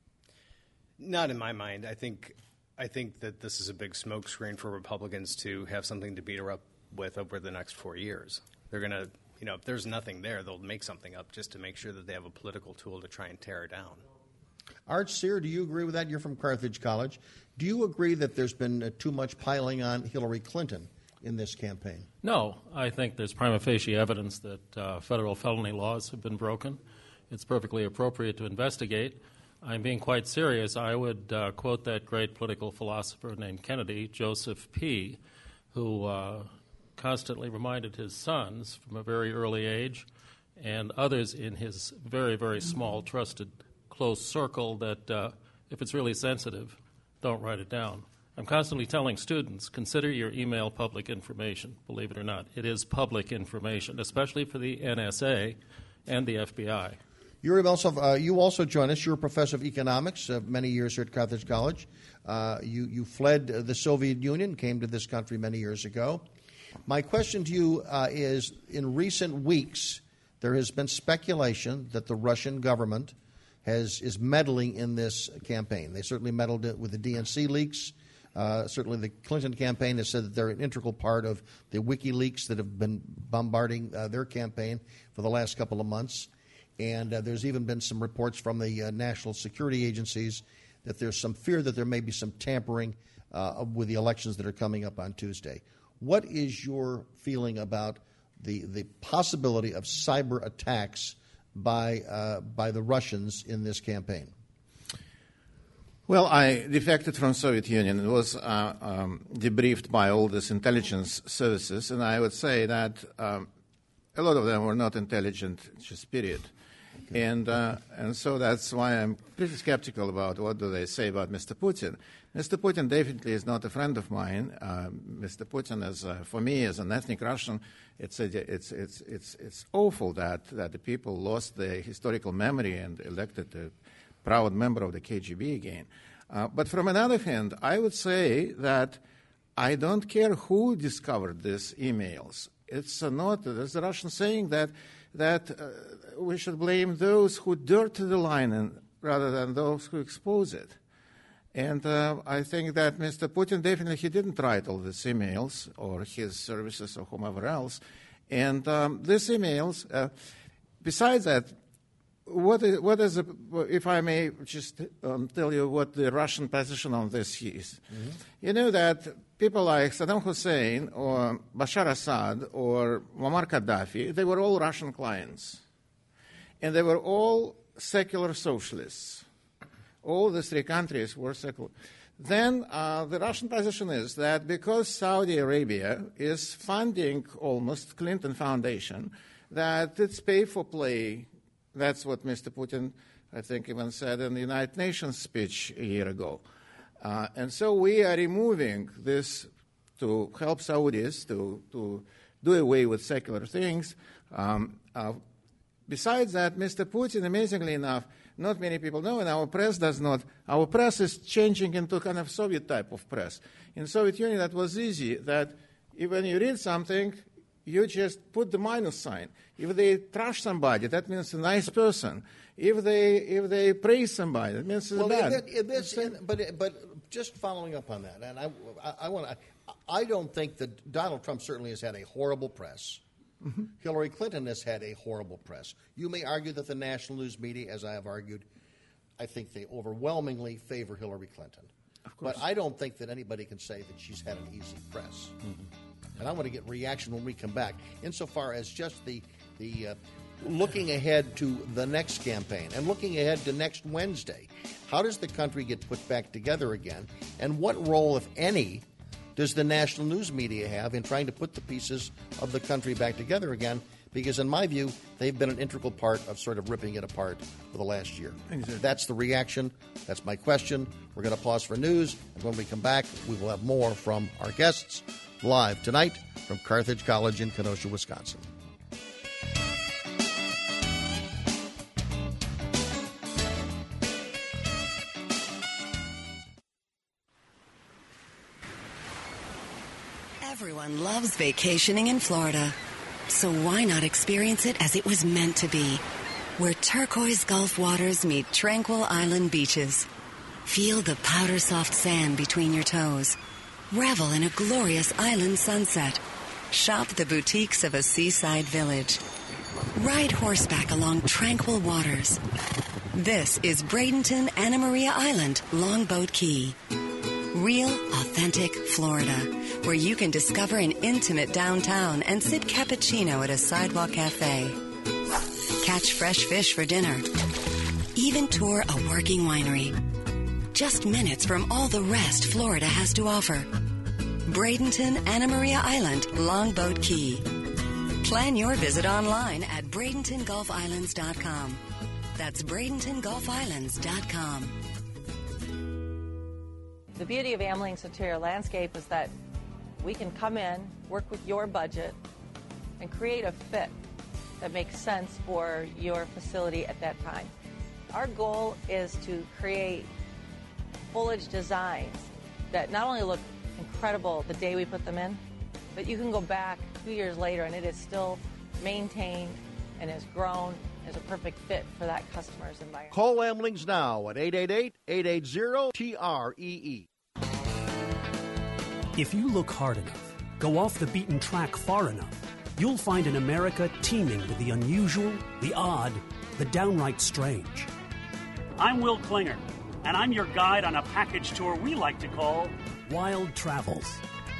Not in my mind. I think that this is a big smokescreen for Republicans to have something to beat her up with over the next 4 years. They're going to, if there's nothing there, they'll make something up just to make sure that they have a political tool to try and tear her down. Art Sear, do you agree with that? You're from Carthage College. Do you agree that there's been too much piling on Hillary Clinton in this campaign? No. I think there's prima facie evidence that federal felony laws have been broken. It's perfectly appropriate to investigate. I'm being quite serious. I would quote that great political philosopher named Kennedy, Joseph P., who constantly reminded his sons from a very early age and others in his very, very small, trusted, close circle that if it's really sensitive, don't write it down. I'm constantly telling students, consider your email public information. Believe it or not, it is public information, especially for the NSA and the FBI. You also join us. You're a professor of economics many years here at Carthage College. You fled the Soviet Union, came to this country many years ago. My question to you is, in recent weeks, there has been speculation that the Russian government is meddling in this campaign. They certainly meddled with the DNC leaks. Certainly the Clinton campaign has said that they're an integral part of the WikiLeaks that have been bombarding their campaign for the last couple of months. And there's even been some reports from the national security agencies that there's some fear that there may be some tampering with the elections that are coming up on Tuesday. What is your feeling about the possibility of cyber attacks by the Russians in this campaign? Well, I defected from Soviet Union and was debriefed by all these intelligence services, and I would say that a lot of them were not intelligent, just period. And so that's why I'm pretty skeptical about what do they say about Mr. Putin. Mr. Putin definitely is not a friend of mine. Mr. Putin is, for me, as an ethnic Russian, it's awful that the people lost their historical memory and elected a proud member of the KGB again. But from another hand, I would say that I don't care who discovered these emails. It's not, there's a Russian saying that we should blame those who dirty the line rather than those who expose it. And I think that Mr. Putin definitely, he didn't write all these emails or his services or whomever else. And these emails, besides that, what is if I may just tell you what the Russian position on this is. Mm-hmm. You know that people like Saddam Hussein or Bashar Assad or Muammar Gaddafi, they were all Russian clients. And they were all secular socialists. All the three countries were secular. Then the Russian position is that because Saudi Arabia is funding almost Clinton Foundation, that it's pay for play. That's what Mr. Putin, I think, even said in the United Nations speech a year ago. And so we are removing this to help Saudis to do away with secular things. Besides that, Mr. Putin, amazingly enough, not many people know, and our press does not. Our press is changing into kind of Soviet type of press. In Soviet Union, that was easy, that when you read something, you just put the minus sign. If they trash somebody, that means a nice person. If they praise somebody, that means it's bad. But just following up on that, and I don't think that Donald Trump certainly has had a horrible press. Mm-hmm. Hillary Clinton has had a horrible press. You may argue that the national news media, as I have argued, I think they overwhelmingly favor Hillary Clinton. Of course. But I don't think that anybody can say that she's had an easy press. Mm-hmm. And I want to get reaction when we come back, insofar as just the looking ahead to the next campaign and looking ahead to next Wednesday. How does the country get put back together again? And what role, if any, does the national news media have in trying to put the pieces of the country back together again? Because in my view, they've been an integral part of sort of ripping it apart for the last year. Exactly. That's the reaction. That's my question. We're going to pause for news. And when we come back, we will have more from our guests live tonight from Carthage College in Kenosha, Wisconsin. Everyone loves vacationing in Florida. So why not experience it as it was meant to be? Where turquoise Gulf waters meet tranquil island beaches. Feel the powder-soft sand between your toes. Revel in a glorious island sunset. Shop the boutiques of a seaside village. Ride horseback along tranquil waters. This is Bradenton Anna Maria Island, Longboat Key. Real, authentic Florida, where you can discover an intimate downtown and sip cappuccino at a sidewalk cafe. Catch fresh fish for dinner. Even tour a working winery. Just minutes from all the rest Florida has to offer. Bradenton Anna Maria Island, Longboat Key. Plan your visit online at BradentonGulfIslands.com. That's BradentonGulfIslands.com. The beauty of Amling's interior landscape is that we can come in, work with your budget, and create a fit that makes sense for your facility at that time. Our goal is to create foliage designs that not only look incredible the day we put them in, but you can go back 2 years later and it is still maintained and has grown as a perfect fit for that customer's environment. Call Amlings now at 888-880-TREE. If you look hard enough, go off the beaten track far enough, you'll find an America teeming with the unusual, the odd, the downright strange. I'm Will Klinger, and I'm your guide on a package tour we like to call Wild Travels.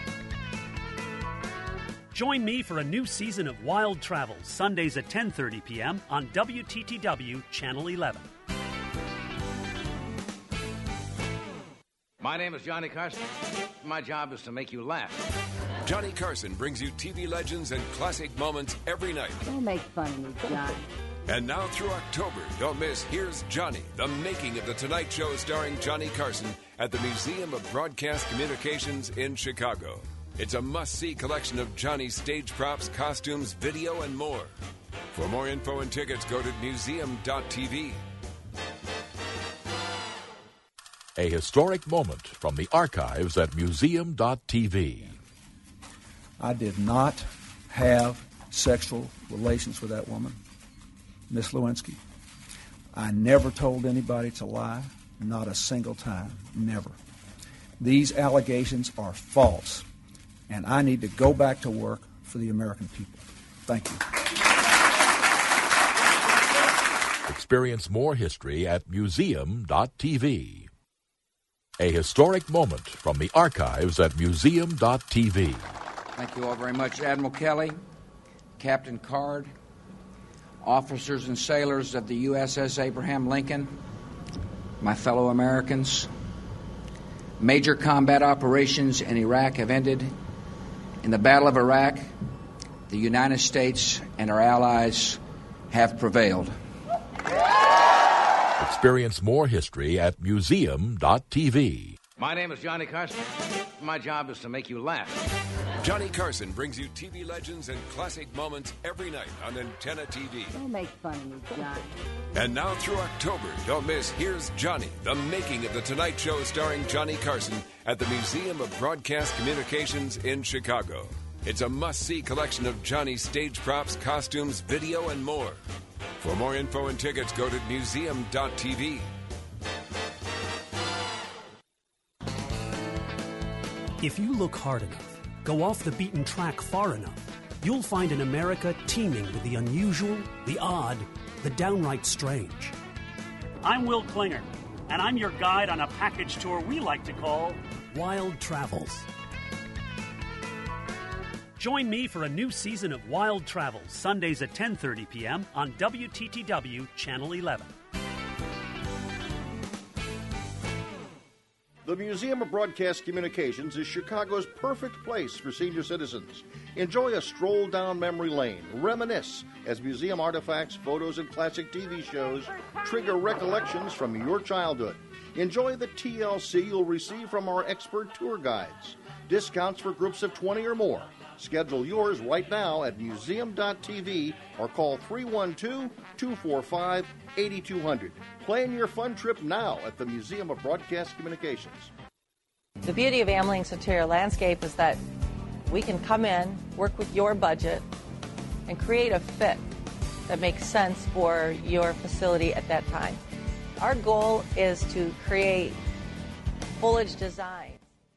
Join me for a new season of Wild Travels, Sundays at 10:30 p.m. on WTTW Channel 11. My name is Johnny Carson. My job is to make you laugh. Johnny Carson brings you TV legends and classic moments every night. Don't make fun of me, John. And now through October, don't miss Here's Johnny, the making of The Tonight Show starring Johnny Carson at the Museum of Broadcast Communications in Chicago. It's a must-see collection of Johnny's stage props, costumes, video, and more. For more info and tickets, go to museum.tv. A historic moment from the archives at museum.tv. I did not have sexual relations with that woman, Miss Lewinsky. I never told anybody to lie, not a single time, never. These allegations are false, and I need to go back to work for the American people. Thank you. Experience more history at museum.tv. A historic moment from the archives at museum.tv. Thank you all very much. Admiral Kelly, Captain Card, officers and sailors of the USS Abraham Lincoln, my fellow Americans, major combat operations in Iraq have ended. In the Battle of Iraq, the United States and our allies have prevailed. Experience more history at museum.tv. My name is Johnny Carson. My job is to make you laugh. Johnny Carson brings you TV legends and classic moments every night on Antenna TV. Don't make fun of me, John. And now through October, don't miss Here's Johnny, the making of The Tonight Show starring Johnny Carson at the Museum of Broadcast Communications in Chicago. It's a must-see collection of Johnny's stage props, costumes, video, and more. For more info and tickets, go to museum.tv. If you look hard enough, go off the beaten track far enough, you'll find an America teeming with the unusual, the odd, the downright strange. I'm Will Klinger, and I'm your guide on a package tour we like to call Wild Travels. Join me for a new season of Wild Travels, Sundays at 10:30 p.m. on WTTW Channel 11. The Museum of Broadcast Communications is Chicago's perfect place for senior citizens. Enjoy a stroll down memory lane, reminisce as museum artifacts, photos, and classic TV shows trigger recollections from your childhood. Enjoy the TLC you'll receive from our expert tour guides. Discounts for groups of 20 or more. Schedule yours right now at museum.tv or call 312-245-8200. Plan your fun trip now at the Museum of Broadcast Communications. The beauty of Amling's interior landscape is that we can come in, work with your budget, and create a fit that makes sense for your facility at that time. Our goal is to create foliage design.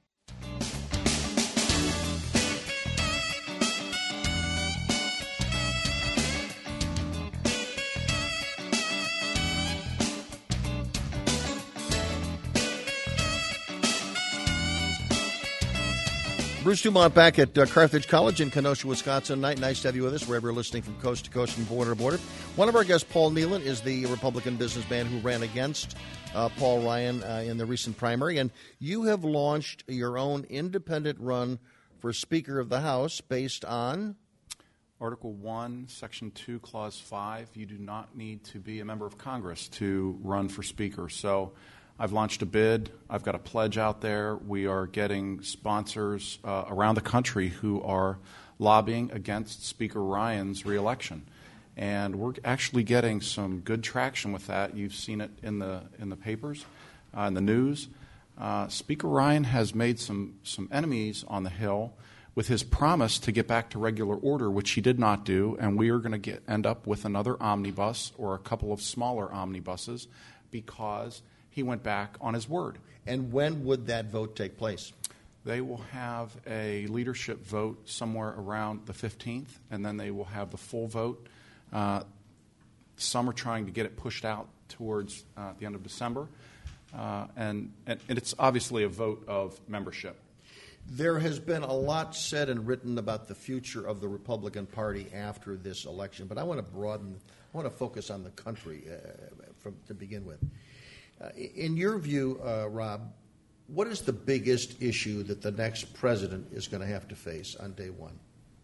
Bruce Dumont back at Carthage College in Kenosha, Wisconsin tonight. Nice to have you with us wherever you're listening from coast to coast and border to border. One of our guests, Paul Nealon, is the Republican businessman who ran against Paul Ryan in the recent primary. And you have launched your own independent run for Speaker of the House based on? Article 1, Section 2, Clause 5. You do not need to be a member of Congress to run for Speaker. So I've launched a bid. I've got a pledge out there. We are getting sponsors around the country who are lobbying against Speaker Ryan's reelection. And we're actually getting some good traction with that. You've seen it in the papers, in the news. Speaker Ryan has made some enemies on the Hill with his promise to get back to regular order, which he did not do, and we are going to end up with another omnibus or a couple of smaller omnibuses because he went back on his word. And when would that vote take place? They will have a leadership vote somewhere around the 15th, and then they will have the full vote Some are trying to get it pushed out towards the end of December. And it's obviously a vote of membership. There has been a lot said and written about the future of the Republican Party after this election, but I want to focus on the country to begin with. In your view, Rob, what is the biggest issue that the next president is going to have to face on day one?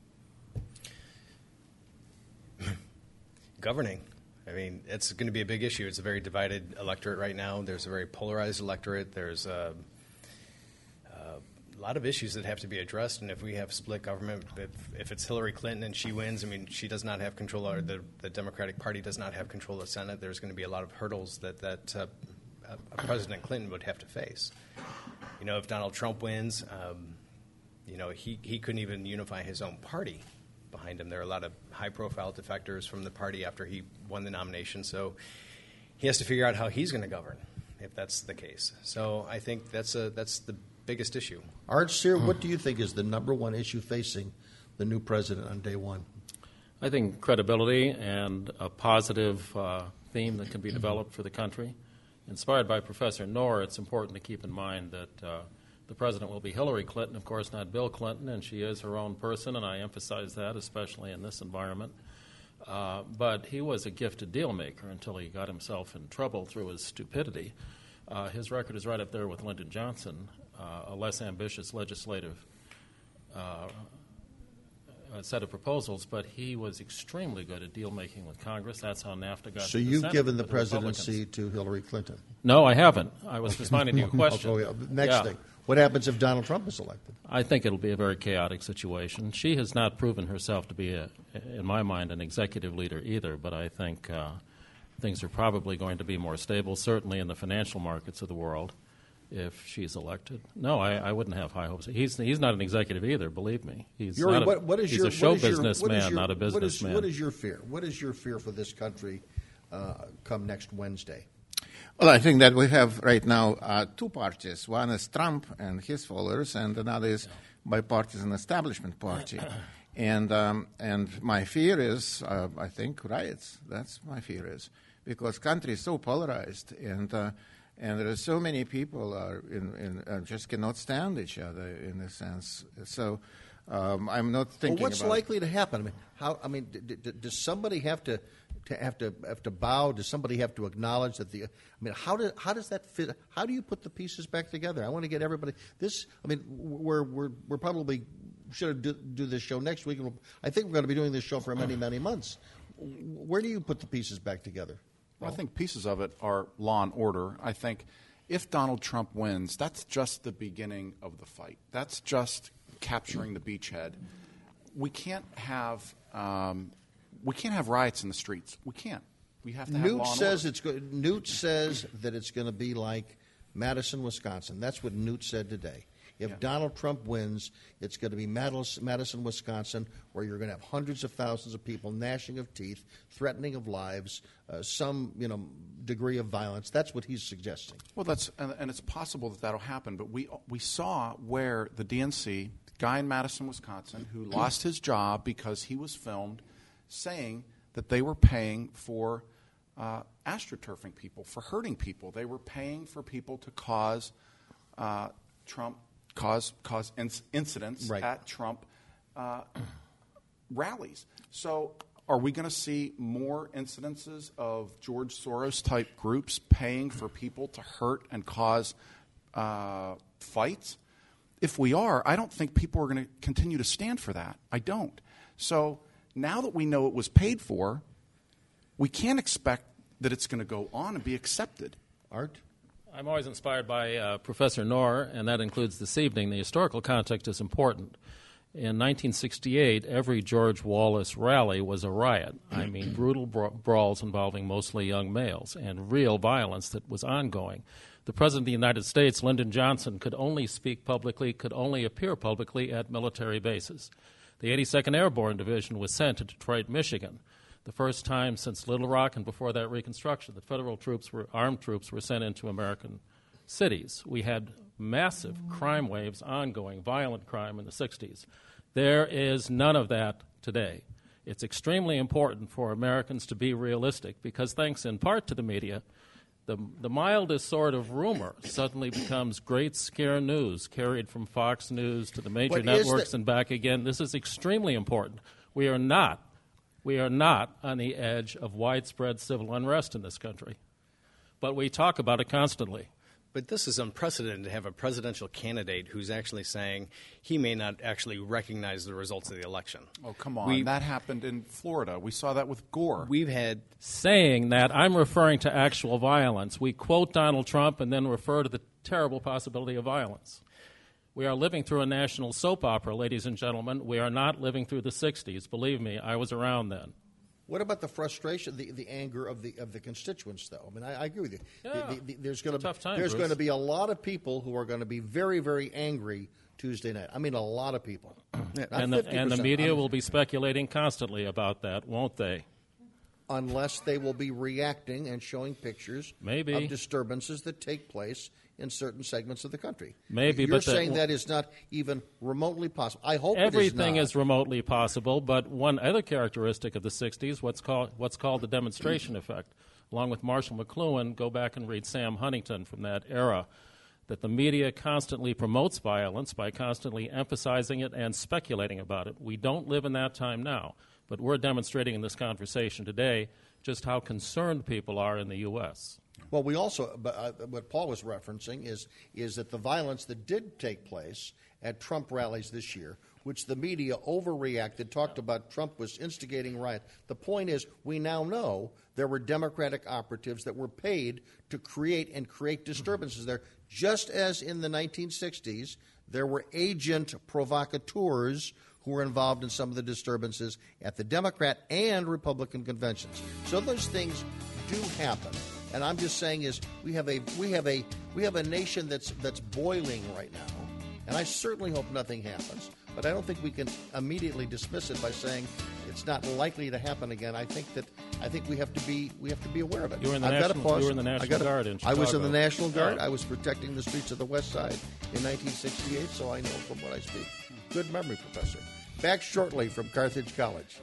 Governing. I mean, it's going to be a big issue. It's a very divided electorate right now. There's a very polarized electorate. There's a lot of issues that have to be addressed. And if we have split government, if it's Hillary Clinton and she wins, I mean, she does not have control, or the Democratic Party does not have control of the Senate. There's going to be a lot of hurdles that President Clinton would have to face. You know, if Donald Trump wins, he couldn't even unify his own party behind him. There are a lot of high-profile defectors from the party after he won the nomination, so he has to figure out how he's going to govern if that's the case. So I think that's the biggest issue. Art Sear, what do you think is the number one issue facing the new president on day one? I think credibility and a positive theme that can be developed for the country. Inspired by Professor Knorr, it's important to keep in mind that the president will be Hillary Clinton, of course, not Bill Clinton, and she is her own person, and I emphasize that, especially in this environment. But he was a gifted deal maker until he got himself in trouble through his stupidity. His record is right up there with Lyndon Johnson, a less ambitious legislative set of proposals, but he was extremely good at deal making with Congress. That's how NAFTA got. So you've given the presidency to Hillary Clinton? No, I haven't. I was responding to your question. Next thing. What happens if Donald Trump is elected? I think it'll be a very chaotic situation. She has not proven herself to be, in my mind, an executive leader either, but I think things are probably going to be more stable, certainly in the financial markets of the world, if she's elected. No, I wouldn't have high hopes. He's not an executive either, believe me. He's Yuri, he's a show businessman, not a businessman. What is your fear? What is your fear for this country come next Wednesday? Well, I think that we have right now two parties. One is Trump and his followers, and another is bipartisan establishment party. And my fear is, I think, riots. That's my fear is, because country is so polarized, and there are so many people just cannot stand each other in a sense. So I'm not thinking. Well, what's likely to happen? I mean, does somebody have to bow? Does somebody have to acknowledge that how does that fit? How do you put the pieces back together? I want to get everybody. We're probably should do this show next week. I think we're going to be doing this show for many months. Where do you put the pieces back together? Well, I think pieces of it are law and order. I think if Donald Trump wins, that's just the beginning of the fight. That's just capturing the beachhead. We can't have riots in the streets. We can't. We have to have law and order. Newt says that it's going to be like Madison, Wisconsin. That's what Newt said today. If Donald Trump wins, it's going to be Madison, Wisconsin, where you're going to have hundreds of thousands of people gnashing of teeth, threatening of lives, some degree of violence. That's what he's suggesting. Well, and it's possible that that'll happen. But we saw where the DNC guy in Madison, Wisconsin, who lost his job because he was filmed saying that they were paying for astroturfing people, for hurting people. They were paying for people to cause incidents at Trump rallies. So are we going to see more incidences of George Soros-type groups paying for people to hurt and cause fights? If we are, I don't think people are going to continue to stand for that. I don't. So now that we know it was paid for, we can't expect that it's going to go on and be accepted. Art? I'm always inspired by Professor Knorr, and that includes this evening. The historical context is important. In 1968, every George Wallace rally was a riot. I mean, brutal brawls involving mostly young males and real violence that was ongoing. The President of the United States, Lyndon Johnson, could only speak publicly, could only appear publicly at military bases. The 82nd Airborne Division was sent to Detroit, Michigan. The first time since Little Rock and before that Reconstruction that federal armed troops were sent into American cities. We had massive crime waves ongoing, violent crime in the 60s. There is none of that today. It's extremely important for Americans to be realistic because, thanks in part to the media, the mildest sort of rumor suddenly becomes great scare news, carried from Fox News to the major networks and back again. This is extremely important. We are not on the edge of widespread civil unrest in this country, but we talk about it constantly. But this is unprecedented to have a presidential candidate who's actually saying he may not actually recognize the results of the election. Oh, come on. That happened in Florida. We saw that with Gore. We've had... Saying that, I'm referring to actual violence. We quote Donald Trump and then refer to the terrible possibility of violence. We are living through a national soap opera, ladies and gentlemen. We are not living through the 60s. Believe me, I was around then. What about the frustration, the anger of the constituents, though? I mean, I agree with you. Yeah, there's going to be a lot of people who are going to be very, very angry Tuesday night. I mean, a lot of people. And the media will be speculating constantly about that, won't they? Unless they will be reacting and showing pictures of disturbances that take place in certain segments of the country. You're saying that is not even remotely possible. I hope everything is remotely possible, but one other characteristic of the 60s, what's called the demonstration effect. Along with Marshall McLuhan, go back and read Sam Huntington from that era, that the media constantly promotes violence by constantly emphasizing it and speculating about it. We don't live in that time now, but we're demonstrating in this conversation today just how concerned people are in the U.S. Well, we also, what Paul was referencing is that the violence that did take place at Trump rallies this year, which the media overreacted, talked about Trump was instigating riot. The point is, we now know there were Democratic operatives that were paid to create disturbances there, just as in the 1960s there were agent provocateurs who were involved in some of the disturbances at the Democrat and Republican conventions. So those things do happen. And I'm just saying is we have a nation that's boiling right now, and I certainly hope nothing happens. But I don't think we can immediately dismiss it by saying it's not likely to happen again. I think we have to be aware of it. You were in the National Guard in Chicago. I was in the National Guard. I was protecting the streets of the West Side in 1968, so I know from what I speak. Good memory, Professor. Back shortly from Carthage College.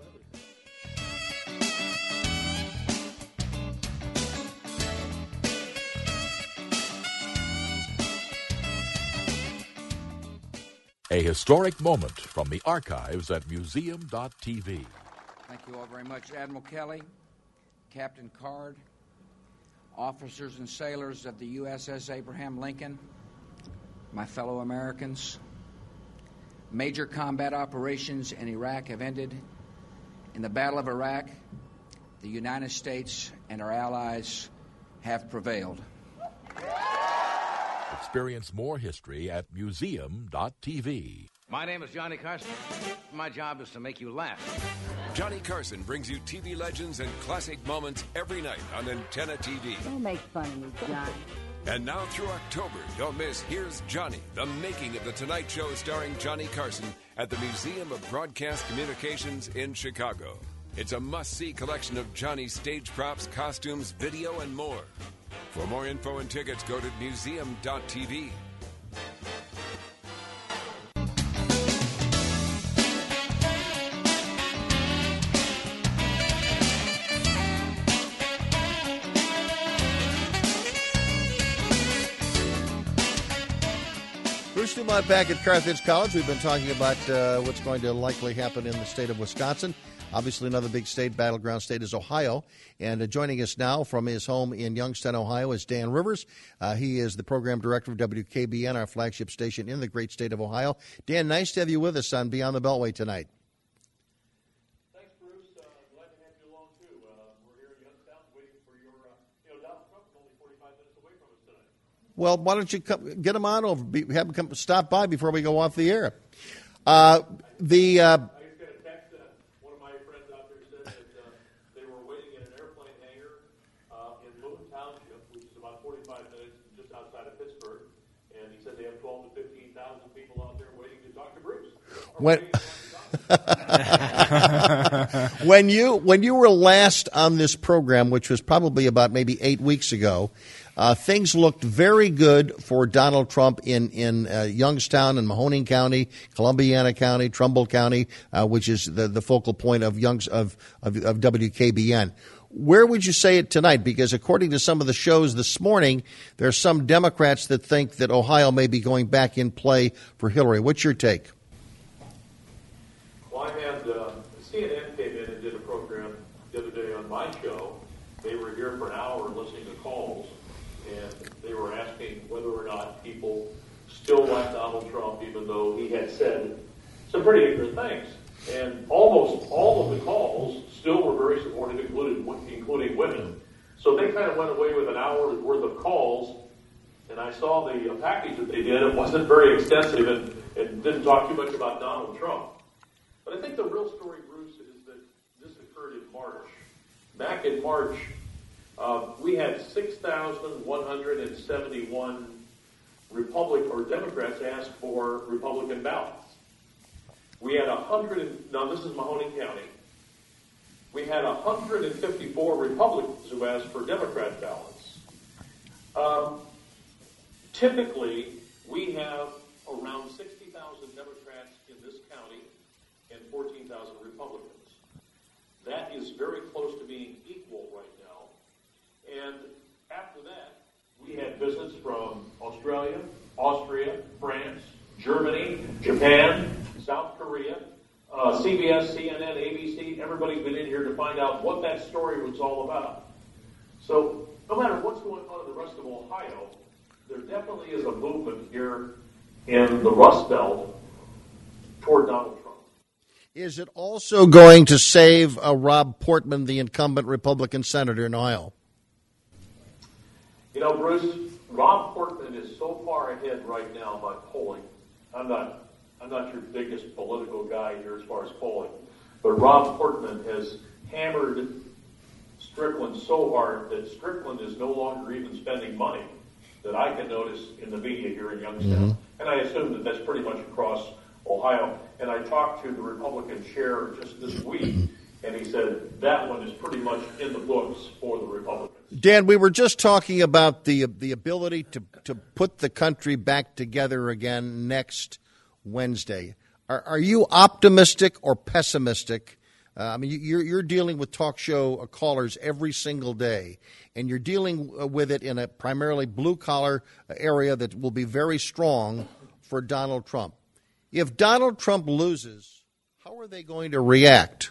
A historic moment from the archives at museum.tv. Thank you all very much. Admiral Kelly, Captain Card, officers and sailors of the USS Abraham Lincoln, my fellow Americans. Major combat operations in Iraq have ended. In the Battle of Iraq, the United States and our allies have prevailed. Experience more history at museum.tv. My name is Johnny Carson. My job is to make you laugh. Johnny Carson brings you TV legends and classic moments every night on Antenna TV. Don't make fun of me, Johnny. And now through October, don't miss Here's Johnny, the making of The Tonight Show starring Johnny Carson at the Museum of Broadcast Communications in Chicago. It's a must-see collection of Johnny's stage props, costumes, video, and more. For more info and tickets, go to museum.tv. Bruce Dumont back at Carthage College. We've been talking about what's going to likely happen in the state of Wisconsin. Obviously, another big state, battleground state, is Ohio. And joining us now from his home in Youngstown, Ohio, is Dan Rivers. He is the program director of WKBN, our flagship station in the great state of Ohio. Dan, nice to have you with us on Beyond the Beltway tonight. Thanks, Bruce. Glad to have you along, too. We're here in Youngstown waiting for your, Donald Trump is only 45 minutes away from us tonight. Well, why don't you get him on over, have him come stop by before we go off the air. When you were last on this program, which was probably about maybe 8 weeks ago, things looked very good for Donald Trump in Youngstown and Mahoning County, Columbiana County, Trumbull County, which is the focal point of WKBN. Where would you say it tonight? Because according to some of the shows this morning, there are some Democrats that think that Ohio may be going back in play for Hillary. What's your take? Well, I had CNN came in and did a program the other day on my show. They were here for an hour listening to calls, and they were asking whether or not people still like Donald Trump, even though he had said some pretty ignorant things. And almost all of the calls still were very supportive, including women. So they kind of went away with an hour's worth of calls, and I saw the package that they did. It wasn't very extensive and didn't talk too much about Donald Trump. But I think the real story, Bruce, is that this occurred in March. Back in March, we had 6,171 Democrats ask for Republican ballots. We had now this is Mahoning County. We had 154 Republicans who asked for Democrat ballots. Typically, we have around 60,000 Democrats in this county and 14,000 Republicans. That is very close to being equal right now. And after that, we had visits from Australia, Austria, France, Germany, Japan, South Korea, CBS, CNN, ABC, everybody's been in here to find out what that story was all about. So no matter what's going on in the rest of Ohio, there definitely is a movement here in the Rust Belt toward Donald Trump. Is it also going to save Rob Portman, the incumbent Republican senator in Ohio? You know, Bruce, Rob Portman is so far ahead right now by polling. I'm not your biggest political guy here as far as polling, but Rob Portman has hammered Strickland so hard that Strickland is no longer even spending money that I can notice in the media here in Youngstown. Mm-hmm. And I assume that that's pretty much across Ohio. And I talked to the Republican chair just this week, and he said that one is pretty much in the books for the Republicans. Dan, we were just talking about the ability to put the country back together again next Wednesday. Are you optimistic or pessimistic? I mean, you're dealing with talk show callers every single day, and you're dealing with it in a primarily blue-collar area that will be very strong for Donald Trump. If Donald Trump loses, how are they going to react?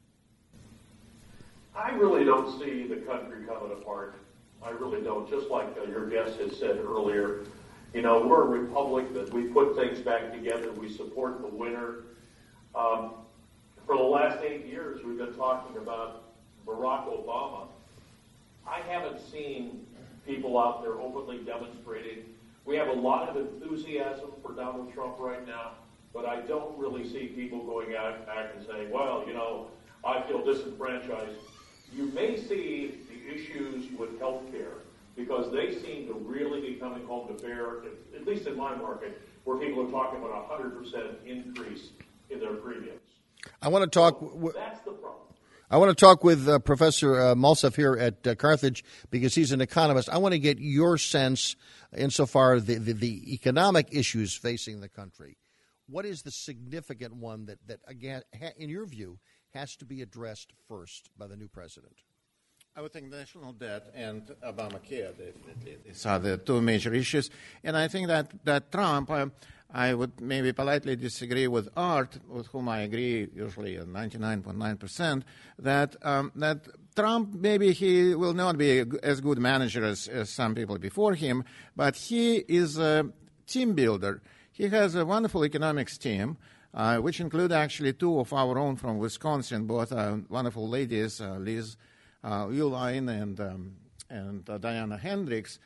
I really don't see the country coming apart. I really don't. Just like your guest has said earlier, you know, we're a republic that we put things back together. We support the winner. For the last 8 years, we've been talking about Barack Obama. I haven't seen people out there openly demonstrating. We have a lot of enthusiasm for Donald Trump right now, but I don't really see people going out and saying, well, you know, I feel disenfranchised. You may see the issues with health care because they seem to really be coming home to bear, at least in my market, where people are talking about a 100% increase in their premiums. I want to talk. That's the problem. I want to talk with Professor Malseff here at Carthage because he's an economist. I want to get your sense insofar as the economic issues facing the country. What is the significant one that again, in your view, has to be addressed first by the new president? I would think national debt and Obamacare, these are the two major issues. And I think that Trump, I would maybe politely disagree with Art, with whom I agree usually 99.9%, that Trump, maybe he will not be as good manager as some people before him, but he is a team builder. He has a wonderful economics team, which include actually two of our own from Wisconsin, both wonderful ladies, Liz Uline and Diana Hendricks.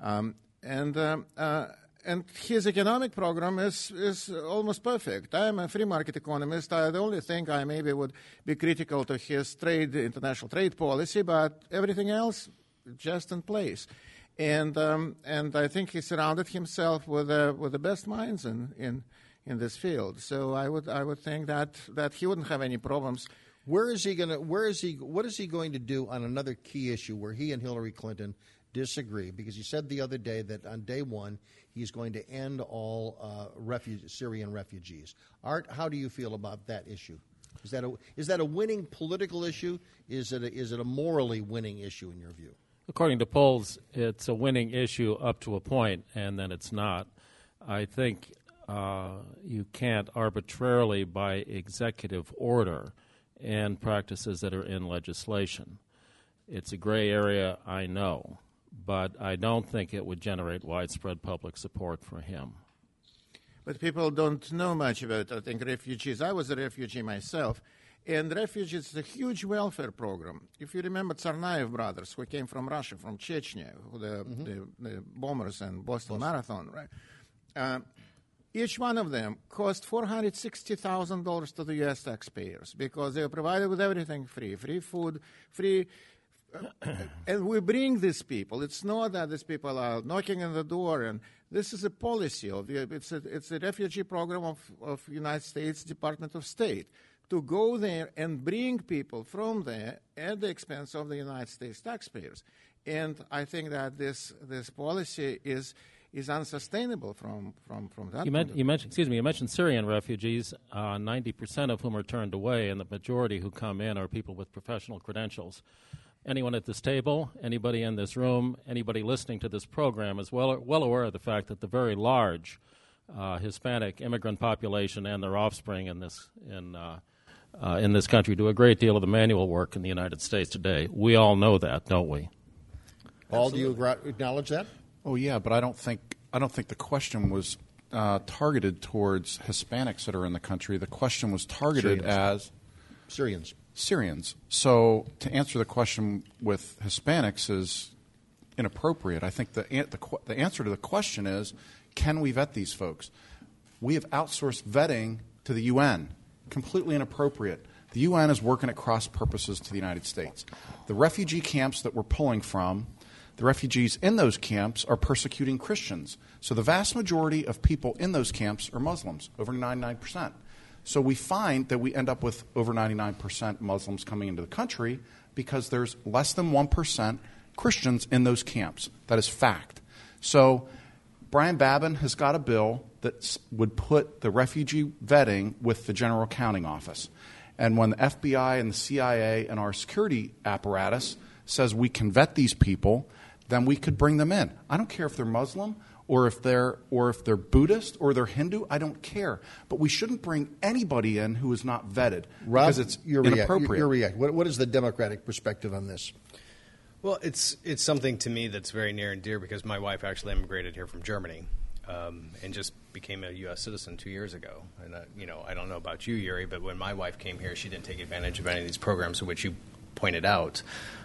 And his economic program is almost perfect. I am a free market economist. The only thing I maybe would be critical to his international trade policy, but everything else just in place. And I think he surrounded himself with the best minds in in this field. So I would think that he wouldn't have any problems. What is he going to do on another key issue where he and Hillary Clinton disagree? Because he said the other day that on day one he's going to end all Syrian refugees. Art, how do you feel about that issue? Is that a winning political issue? Is it a morally winning issue in your view? According to polls, it's a winning issue up to a point, and then it's not. I think you can't arbitrarily, by executive order, end practices that are in legislation. It's a gray area, I know, but I don't think it would generate widespread public support for him. But people don't know much about, I think, refugees. I was a refugee myself, and refugees is a huge welfare program. If you remember Tsarnaev brothers, who came from Russia, from Chechnya, the bombers and Boston Marathon, right? Each one of them cost $460,000 to the U.S. taxpayers because they were provided with everything free food, free. And we bring these people. It's not that these people are knocking on the door, and this is a policy of it's a refugee program of United States Department of State to go there and bring people from there at the expense of the United States taxpayers. And I think that this policy is unsustainable from that. You mentioned Syrian refugees, 90% of whom are turned away, and the majority who come in are people with professional credentials. Anyone at this table, anybody in this room, anybody listening to this program is well aware of the fact that the very large Hispanic immigrant population and their offspring in this country do a great deal of the manual work in the United States today. We all know that, don't we? Paul, do you acknowledge that? Oh yeah, but I don't think the question was targeted towards Hispanics that are in the country. The question was targeted as Syrians. So to answer the question with Hispanics is inappropriate. I think the answer to the question is, can we vet these folks? We have outsourced vetting to the UN. Completely inappropriate. The UN is working at cross purposes to the United States. The refugee camps that we're pulling from, the refugees in those camps are persecuting Christians. So the vast majority of people in those camps are Muslims, over 99%. So we find that we end up with over 99% Muslims coming into the country because there's less than 1% Christians in those camps. That is fact. So Brian Babin has got a bill that would put the refugee vetting with the General Accounting Office. And when the FBI and the CIA and our security apparatus says we can vet these people, then we could bring them in. I don't care if they're Muslim or if they're Buddhist or they're Hindu. I don't care. But we shouldn't bring anybody in who is not vetted because it's inappropriate. What is the Democratic perspective on this? Well, it's something to me that's very near and dear because my wife actually immigrated here from Germany and just became a U.S. citizen 2 years ago. And I don't know about you, Yuri, but when my wife came here, she didn't take advantage of any of these programs, which you pointed out.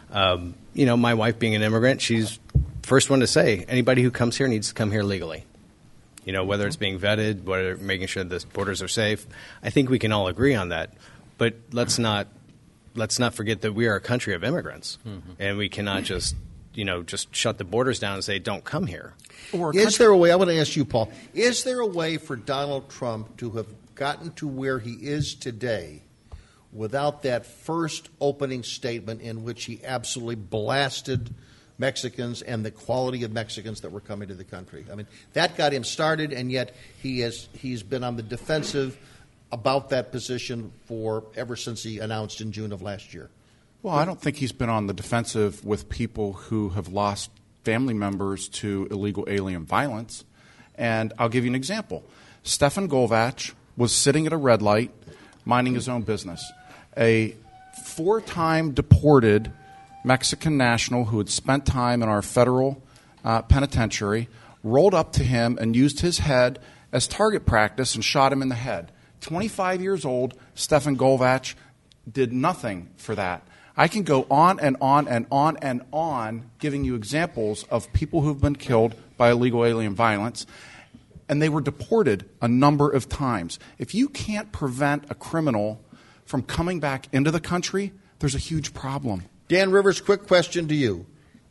My wife being an immigrant, she's first one to say anybody who comes here needs to come here legally. Whether it's being vetted, whether making sure the borders are safe. I think we can all agree on that. But let's not forget that we are a country of immigrants, and we cannot just shut the borders down and say don't come here. Is there a way? I want to ask you, Paul. Is there a way for Donald Trump to have gotten to where he is today without that first opening statement in which he absolutely blasted Mexicans and the quality of Mexicans that were coming to the country? I mean, that got him started, and yet he's been on the defensive about that position ever since he announced in June of last year. Well, I don't think he's been on the defensive with people who have lost family members to illegal alien violence. And I'll give you an example. Stefan Golvach was sitting at a red light minding his own business. A 4-time deported Mexican national who had spent time in our federal penitentiary rolled up to him and used his head as target practice and shot him in the head. 25 years old, Stefan Golvach did nothing for that. I can go on and on and on and on giving you examples of people who've been killed by illegal alien violence, and they were deported a number of times. If you can't prevent a criminal from coming back into the country, there's a huge problem. Dan Rivers, quick question to you.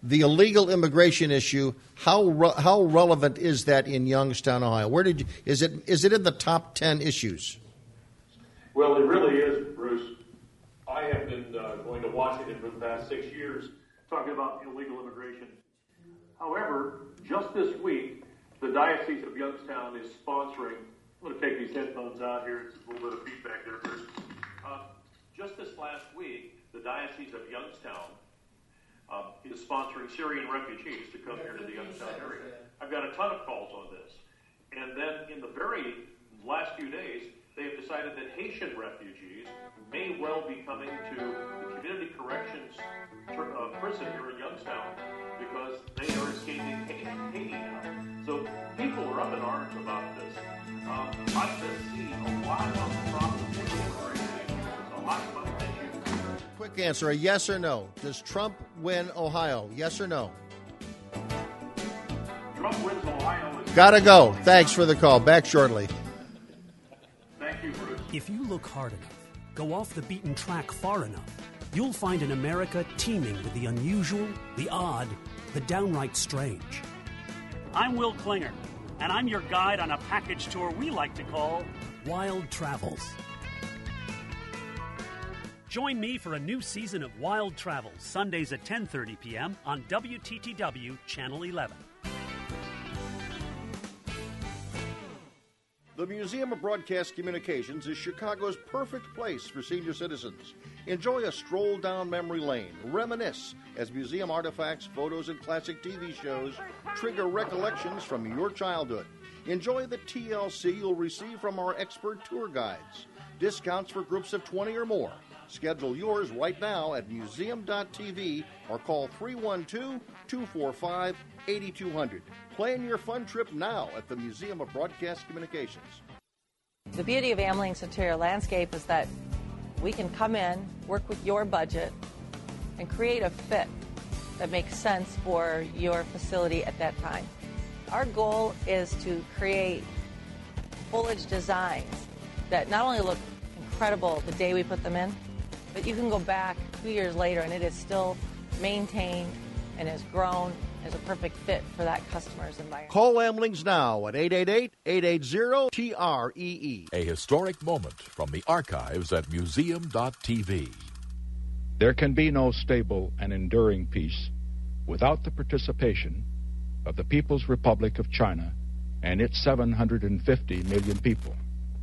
the illegal immigration issue, how relevant is that in Youngstown, Ohio? Is it in the top 10 issues? Well, it really is, Bruce. I have been going to Washington for the past 6 years talking about illegal immigration. However, just this week, the Diocese of Youngstown is sponsoring. I'm going to take these headphones out here. It's a little bit of feedback there, Bruce. Just this last week, the Diocese of Youngstown is sponsoring Syrian refugees to come here to the Youngstown area. I've got a ton of calls on this. And then in the very last few days, they have decided that Haitian refugees may well be coming to the Community Corrections prison here in Youngstown because they are escaping Haiti now. So people are up in arms about this. I just see a lot of problems with immigration. There's a lot of issues. Quick answer, a yes or no. Does Trump win Ohio? Yes or no? Trump wins Ohio. Gotta go. Thanks for the call. Back shortly. Thank you, Bruce. If you look hard enough, go off the beaten track far enough, you'll find an America teeming with the unusual, the odd, the downright strange. I'm Will Klinger, and I'm your guide on a package tour we like to call Wild Travels. Join me for a new season of Wild Travels, Sundays at 10:30 p.m. on WTTW Channel 11. The Museum of Broadcast Communications is Chicago's perfect place for senior citizens. Enjoy a stroll down memory lane, reminisce as museum artifacts, photos, and classic TV shows trigger recollections from your childhood. Enjoy the TLC you'll receive from our expert tour guides. Discounts for groups of 20 or more. Schedule yours right now at museum.tv or call 312-245-8200. Plan your fun trip now at the Museum of Broadcast Communications. The beauty of Amling's interior landscape is that we can come in, work with your budget, and create a fit that makes sense for your facility at that time. Our goal is to create foliage designs that not only look incredible the day we put them in, but you can go back 2 years later and it is still maintained and has grown as a perfect fit for that customer's environment. Call Amlings now at 888-880-TREE. A historic moment from the archives at museum.tv. There can be no stable and enduring peace without the participation of the People's Republic of China and its 750 million people.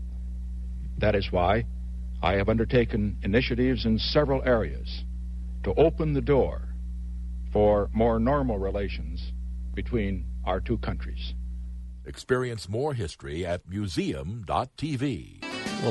That is why I have undertaken initiatives in several areas to open the door for more normal relations between our two countries. Experience more history at museum.tv.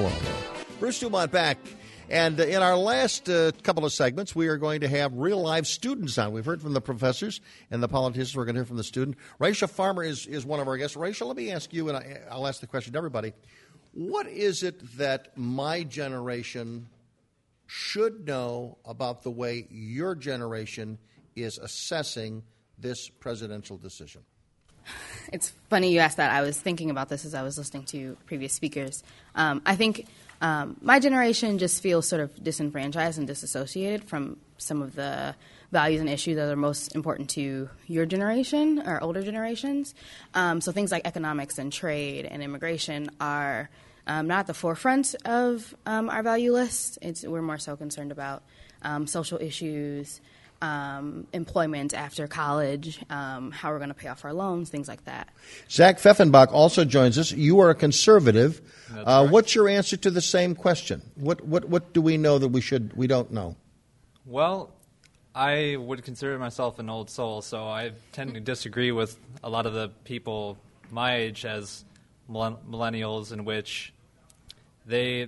Bruce Dumont back. And in our last couple of segments, we are going to have real live students on. We've heard from the professors and the politicians. We're going to hear from the student. Raisha Farmer is one of our guests. Raisha, let me ask you, and I'll ask the question to everybody. What is it that my generation should know about the way your generation is assessing this presidential decision? It's funny you asked that. I was thinking about this as I was listening to previous speakers. I think my generation just feels sort of disenfranchised and disassociated from some of the values and issues that are most important to your generation or older generations. So things like economics and trade and immigration are not at the forefront of our value list. We're more so concerned about social issues, employment after college, how we're going to pay off our loans, things like that. Zach Pfeffenbach also joins us. You are a conservative. Right. What's your answer to the same question? What do we know that we don't know? Well, I would consider myself an old soul, so I tend to disagree with a lot of the people my age as millennials, in which they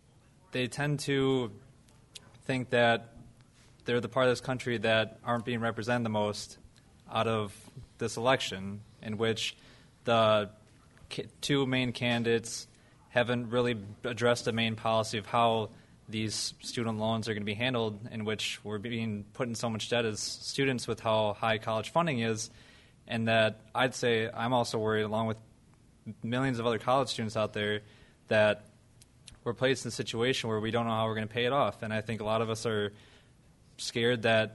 tend to think that they're the part of this country that aren't being represented the most out of this election, in which the two main candidates haven't really addressed the main policy of how these student loans are going to be handled, in which we're being put in so much debt as students with how high college funding is, and that I'd say I'm also worried, along with millions of other college students out there, that we're placed in a situation where we don't know how we're going to pay it off. And I think a lot of us are scared that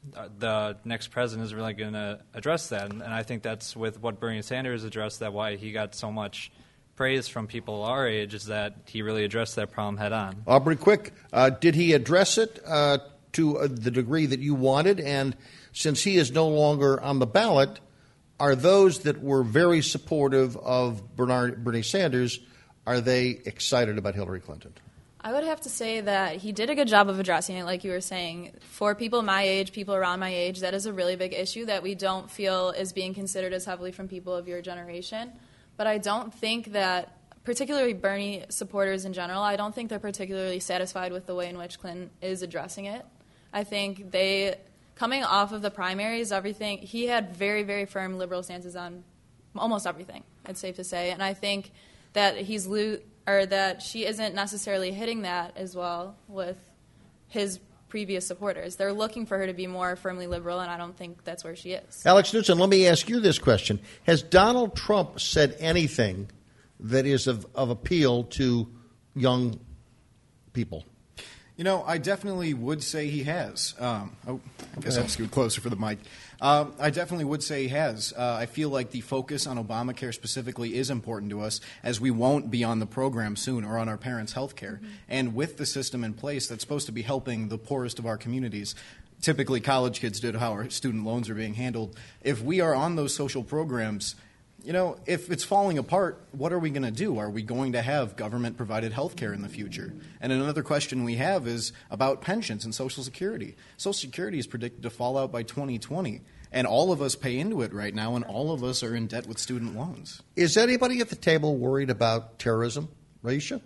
the next president is really going to address that. And I think that's with what Bernie Sanders addressed, that why he got so much praise from people our age is that he really addressed that problem head on. Aubrey, quick, did he address it to the degree that you wanted? And since he is no longer on the ballot, are those that were very supportive of Bernie Sanders, are they excited about Hillary Clinton? I would have to say that he did a good job of addressing it, like you were saying. For people my age, people around my age, that is a really big issue that we don't feel is being considered as heavily from people of your generation. But I don't think that, particularly Bernie supporters in general, I don't think they're particularly satisfied with the way in which Clinton is addressing it. I think coming off of the primaries, everything, he had very, very firm liberal stances on almost everything, it's safe to say. And I think that that she isn't necessarily hitting that as well with his previous supporters. They're looking for her to be more firmly liberal, and I don't think that's where she is. Alex Newsom, let me ask you this question. Has Donald Trump said anything that is of appeal to young people? You know, I definitely would say he has. I guess I'll scoot closer for the mic. I definitely would say he has. I feel like the focus on Obamacare specifically is important to us, as we won't be on the program soon or on our parents' health care. Mm-hmm. And with the system in place that's supposed to be helping the poorest of our communities, typically college kids did how our student loans are being handled, if we are on those social programs, you know, if it's falling apart, what are we going to do? Are we going to have government-provided health care in the future? And another question we have is about pensions and Social Security. Social Security is predicted to fall out by 2020, and all of us pay into it right now, and all of us are in debt with student loans. Is anybody at the table worried about terrorism? Raisha?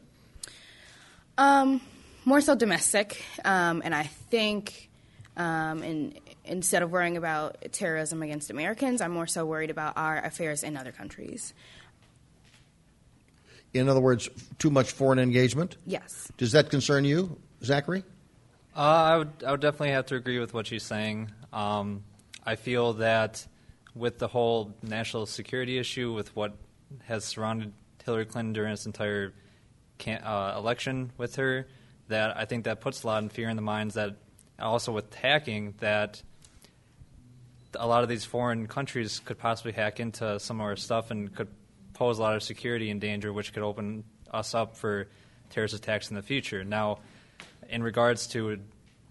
More so domestic, and I think instead of worrying about terrorism against Americans, I'm more so worried about our affairs in other countries. In other words, too much foreign engagement? Yes. Does that concern you, Zachary? I would definitely have to agree with what she's saying. I feel that with the whole national security issue, with what has surrounded Hillary Clinton during this entire election with her, that I think that puts a lot of fear in the minds that also with hacking, that a lot of these foreign countries could possibly hack into some of our stuff and could pose a lot of security in danger, which could open us up for terrorist attacks in the future. Now, in regards to,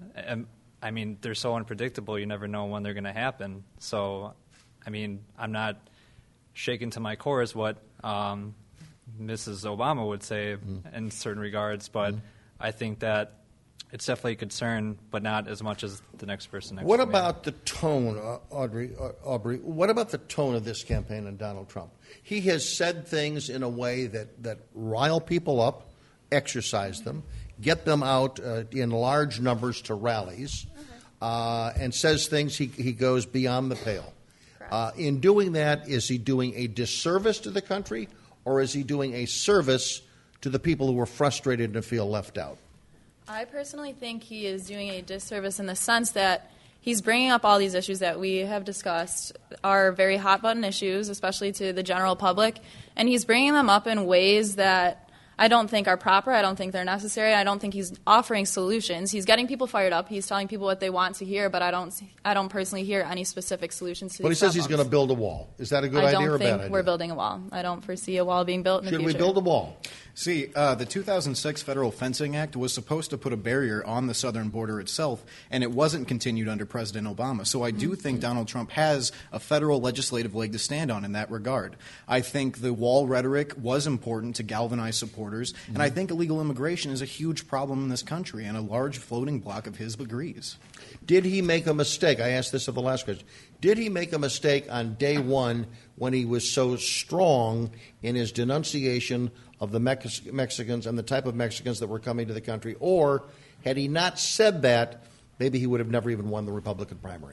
I mean, they're so unpredictable, you never know when they're going to happen. So, I mean, I'm not shaken to my core as what Mrs. Obama would say in certain regards, but I think that it's definitely a concern, but not as much as the next person next to me. What about the tone, Aubrey? What about the tone of this campaign on Donald Trump? He has said things in a way that rile people up, exercise them, get them out in large numbers to rallies, and says things he goes beyond the pale. In doing that, is he doing a disservice to the country, or is he doing a service to the people who are frustrated and feel left out? I personally think he is doing a disservice in the sense that he's bringing up all these issues that we have discussed are very hot-button issues, especially to the general public, and he's bringing them up in ways that I don't think are proper. I don't think they're necessary. I don't think he's offering solutions. He's getting people fired up. He's telling people what they want to hear, but I don't personally hear any specific solutions to these problems. But he says he's going to build a wall. Is that a good idea or a bad idea? I don't think we're building a wall. I don't foresee a wall being built in the future. Should we build a wall? See, the 2006 Federal Fencing Act was supposed to put a barrier on the southern border itself, and it wasn't continued under President Obama. So I do think Donald Trump has a federal legislative leg to stand on in that regard. I think the wall rhetoric was important to galvanize supporters, and I think illegal immigration is a huge problem in this country, and a large floating block of his agrees. Did he make a mistake? I asked this of the last question. Did he make a mistake on day one when he was so strong in his denunciation of the Mexicans and the type of Mexicans that were coming to the country? Or had he not said that, maybe he would have never even won the Republican primary?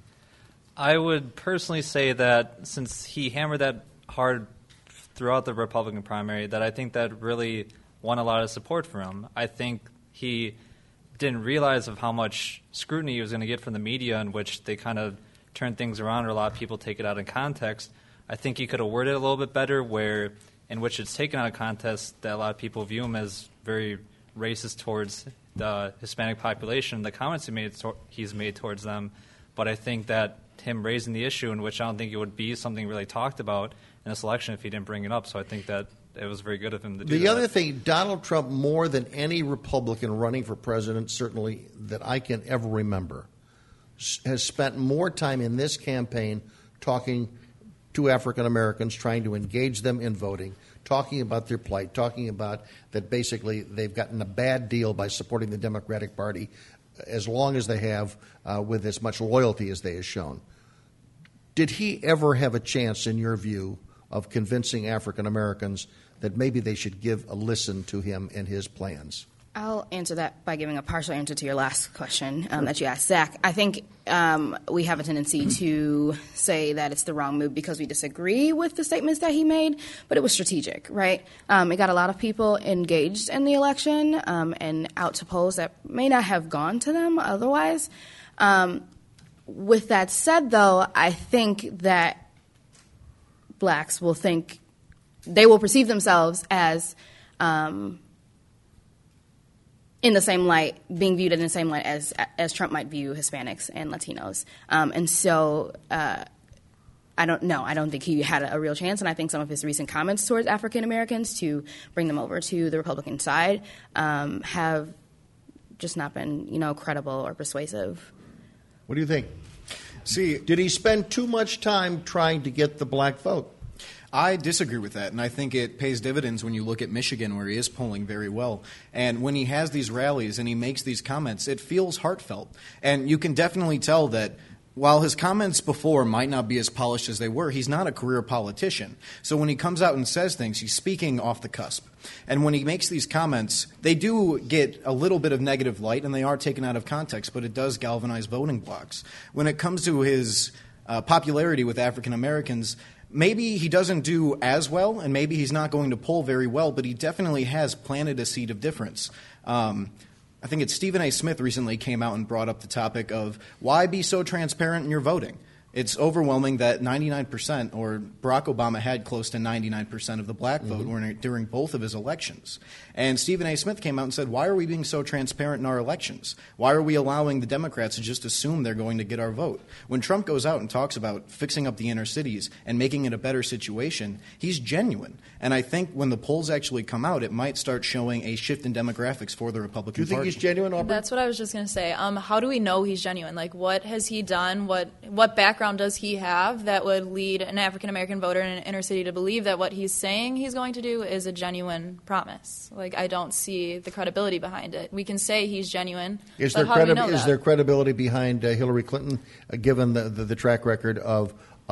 I would personally say that since he hammered that hard throughout the Republican primary, that I think that really won a lot of support for him. I think he didn't realize of how much scrutiny he was going to get from the media, in which they kind of turn things around, or a lot of people take it out of context. I think he could have worded it a little bit better, where in which it's taken out of context that a lot of people view him as very racist towards the Hispanic population, the comments he's made towards them. But I think that him raising the issue, in which I don't think it would be something really talked about in this election if he didn't bring it up. So I think that it was very good of him to do that. The other thing, Donald Trump, more than any Republican running for president, certainly that I can ever remember, has spent more time in this campaign talking to African Americans, trying to engage them in voting, talking about their plight, talking about that basically they've gotten a bad deal by supporting the Democratic Party as long as they have, with as much loyalty as they have shown. Did he ever have a chance, in your view, of convincing African Americans that maybe they should give a listen to him and his plans? I'll answer that by giving a partial answer to your last question that you asked, Zach. I think we have a tendency to say that it's the wrong move because we disagree with the statements that he made, but it was strategic, right? It got a lot of people engaged in the election and out to polls that may not have gone to them otherwise. With that said, though, I think that blacks will think they will perceive themselves as in the same light, being viewed in the same light as Trump might view Hispanics and Latinos. And so I don't know. I don't think he had a real chance, and I think some of his recent comments towards African Americans to bring them over to the Republican side have just not been, credible or persuasive. What do you think? See, did he spend too much time trying to get the black vote? I disagree with that, and I think it pays dividends when you look at Michigan, where he is polling very well. And when he has these rallies and he makes these comments, it feels heartfelt. And you can definitely tell that while his comments before might not be as polished as they were, he's not a career politician. So when he comes out and says things, he's speaking off the cusp. And when he makes these comments, they do get a little bit of negative light, and they are taken out of context, but it does galvanize voting blocks. When it comes to his popularity with African Americans, maybe he doesn't do as well, and maybe he's not going to poll very well, but he definitely has planted a seed of difference. I think it's Stephen A. Smith recently came out and brought up the topic of why be so transparent in your voting? It's overwhelming that 99%, or Barack Obama had close to 99% of the black vote during both of his elections. And Stephen A. Smith came out and said, why are we being so transparent in our elections? Why are we allowing the Democrats to just assume they're going to get our vote? When Trump goes out and talks about fixing up the inner cities and making it a better situation, he's genuine. And I think when the polls actually come out, it might start showing a shift in demographics for the Republican Party. Do you think he's genuine, Aubrey? That's what I was just going to say. How do we know he's genuine? Like, what has he done? What background does he have that would lead an African-American voter in an inner city to believe that what he's saying he's going to do is a genuine promise? Like, I don't see the credibility behind it. We can say he's genuine, but how do we know that? Is there credibility behind Hillary Clinton, given the track record of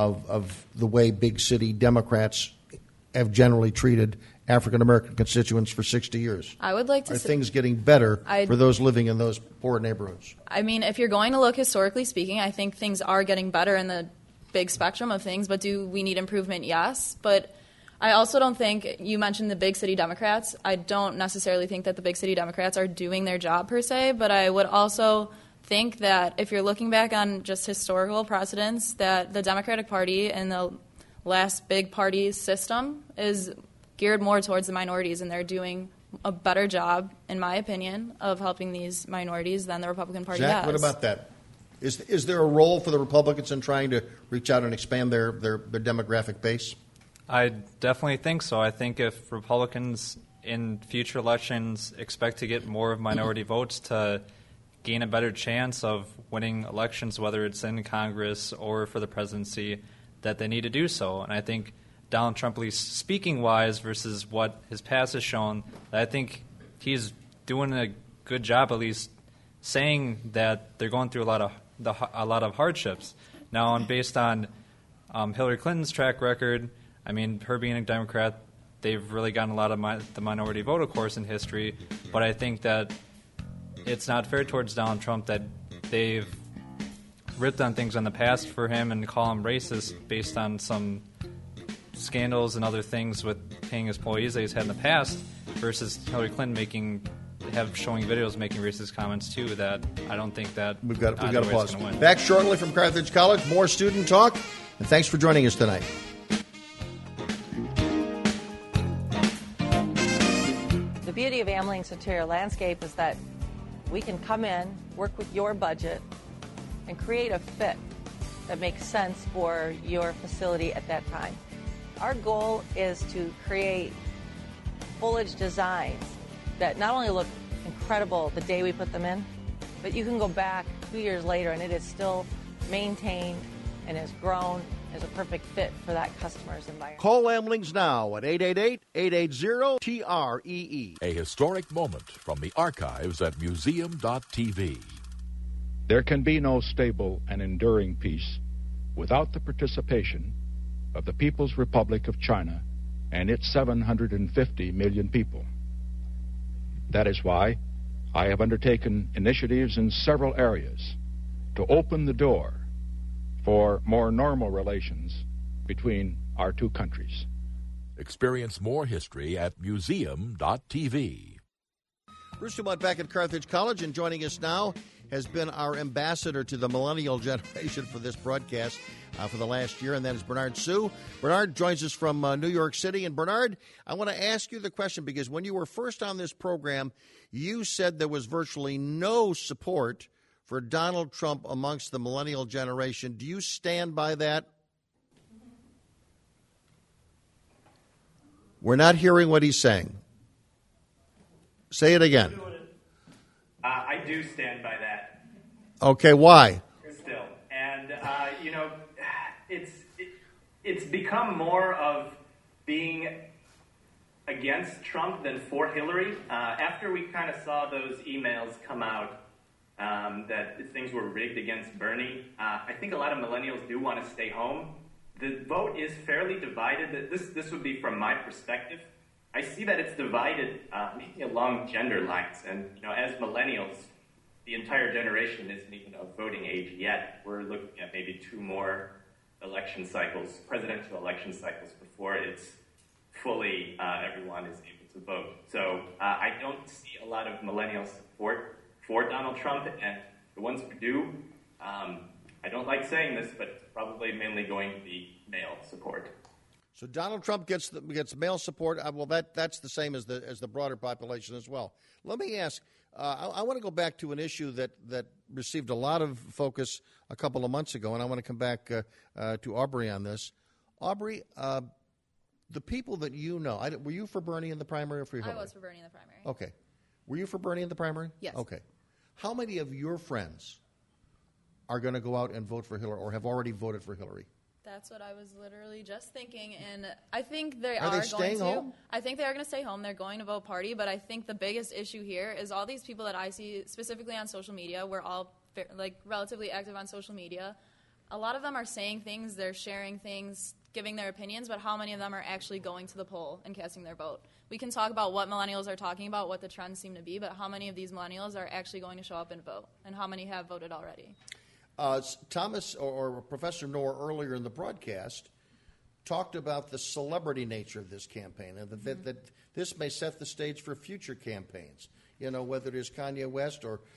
the way big city Democrats have generally treated African-American constituents for 60 years? I would like to Are things getting better for those living in those poor neighborhoods? I mean, if you're going to look historically speaking, I think things are getting better in the big spectrum of things, but do we need improvement? Yes. But I also don't think, you mentioned the big city Democrats, I don't necessarily think that the big city Democrats are doing their job per se, but I would also think that if you're looking back on just historical precedents, that the Democratic Party and the last big party system is geared more towards the minorities, and they're doing a better job, in my opinion, of helping these minorities than the Republican Party Zach, has. what about that? Is there a role for the Republicans in trying to reach out and expand their demographic base? I definitely think so. I think if Republicans in future elections expect to get more of minority votes to gain a better chance of winning elections, whether it's in Congress or for the presidency, that they need to do so. And I think Donald Trump, at least speaking-wise versus what his past has shown, I think he's doing a good job at least saying that they're going through a lot of hardships. Now, and based on Hillary Clinton's track record, I mean, her being a Democrat, they've really gotten a lot of the minority vote, of course, in history. But I think that it's not fair towards Donald Trump that they've ripped on things in the past for him and call him racist based on some scandals and other things with paying his employees that he's had in the past, versus Hillary Clinton showing videos making racist comments too. That I don't think that we've got to pause. Win. Back shortly from Carthage College, more student talk, and thanks for joining us tonight. The beauty of Amelin's interior landscape is that we can come in, work with your budget, and create a fit that makes sense for your facility at that time. Our goal is to create foliage designs that not only look incredible the day we put them in, but you can go back 2 years later and it is still maintained and has grown as a perfect fit for that customer's environment. Call Lamlings now at 888-880-TREE. A historic moment from the archives at museum.tv. There can be no stable and enduring peace without the participation of the People's Republic of China and its 750 million people. That is why I have undertaken initiatives in several areas to open the door for more normal relations between our two countries. Experience more history at museum.tv. Bruce Dumont back at Carthage College, and joining us now has been our ambassador to the millennial generation for this broadcast for the last year, and that is Bernard Hsu. Bernard joins us from New York City. And Bernard, I want to ask you the question, because when you were first on this program, you said there was virtually no support for Donald Trump amongst the millennial generation. Do you stand by that? We're not hearing what he's saying. Say it again. I do stand by that. Okay, why? Still. And, it's become more of being against Trump than for Hillary. After we kind of saw those emails come out that things were rigged against Bernie, I think a lot of millennials do want to stay home. The vote is fairly divided. This would be from my perspective. I see that it's divided maybe along gender lines. And, as millennials, the entire generation isn't even of voting age yet. We're looking at maybe 2 more election cycles, presidential election cycles, before it's fully everyone is able to vote. So I don't see a lot of millennial support for Donald Trump, and the ones who do, I don't like saying this, but probably mainly going to be male support. So Donald Trump gets male support. Well, that's the same as the broader population as well. Let me ask. I want to go back to an issue that received a lot of focus a couple of months ago, and I want to come back to Aubrey on this. Aubrey, the people that you know, were you for Bernie in the primary or for Hillary? I was for Bernie in the primary. Okay. Were you for Bernie in the primary? Yes. Okay. How many of your friends are going to go out and vote for Hillary or have already voted for Hillary? That's what I was literally just thinking, and I think they are going staying to. Home? I think they are going to stay home. They're going to vote party, but I think the biggest issue here is all these people that I see, specifically on social media. We're all relatively active on social media. A lot of them are saying things, they're sharing things, giving their opinions, but how many of them are actually going to the poll and casting their vote? We can talk about what millennials are talking about, what the trends seem to be, but how many of these millennials are actually going to show up and vote, and how many have voted already? Thomas or Professor Knorr earlier in the broadcast talked about the celebrity nature of this campaign, and that this may set the stage for future campaigns. Whether it is Kanye West or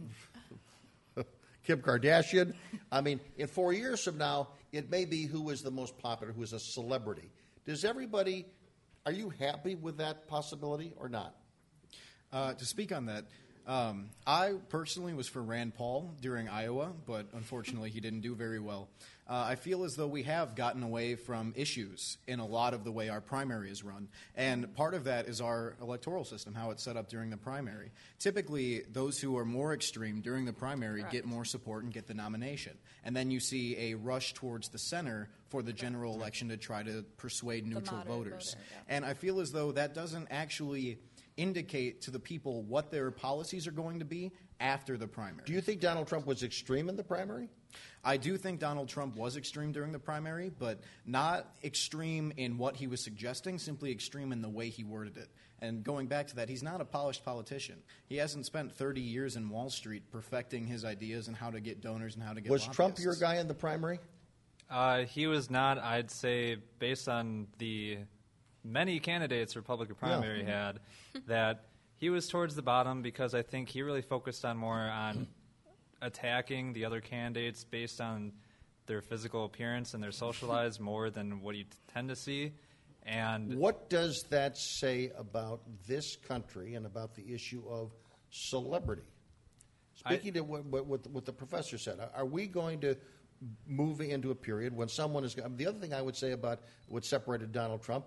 Kim Kardashian. I mean, in 4 years from now, it may be who is the most popular, who is a celebrity. Are you happy with that possibility or not? To speak on that, I personally was for Rand Paul during Iowa, but unfortunately he didn't do very well. I feel as though we have gotten away from issues in a lot of the way our primary is run, and part of that is our electoral system, how it's set up during the primary. Typically, those who are more extreme during the primary get more support and get the nomination, and then you see a rush towards the center for the general election to try to persuade neutral voters. And I feel as though that doesn't actually indicate to the people what their policies are going to be after the primary. Do you think Donald Trump was extreme in the primary? I do think Donald Trump was extreme during the primary, but not extreme in what he was suggesting, simply extreme in the way he worded it. And going back to that, he's not a polished politician. He hasn't spent 30 years in Wall Street perfecting his ideas and how to get donors and how to get Was lobbyists. Trump your guy in the primary? He was not. I'd say, based on the many candidates Republican primary had, that he was towards the bottom, because I think he really focused on more on attacking the other candidates based on their physical appearance and their social lives more than what you tend to see. And what does that say about this country and about the issue of celebrity? Speaking to what the professor said, are we going to move into a period when someone is... The other thing I would say about what separated Donald Trump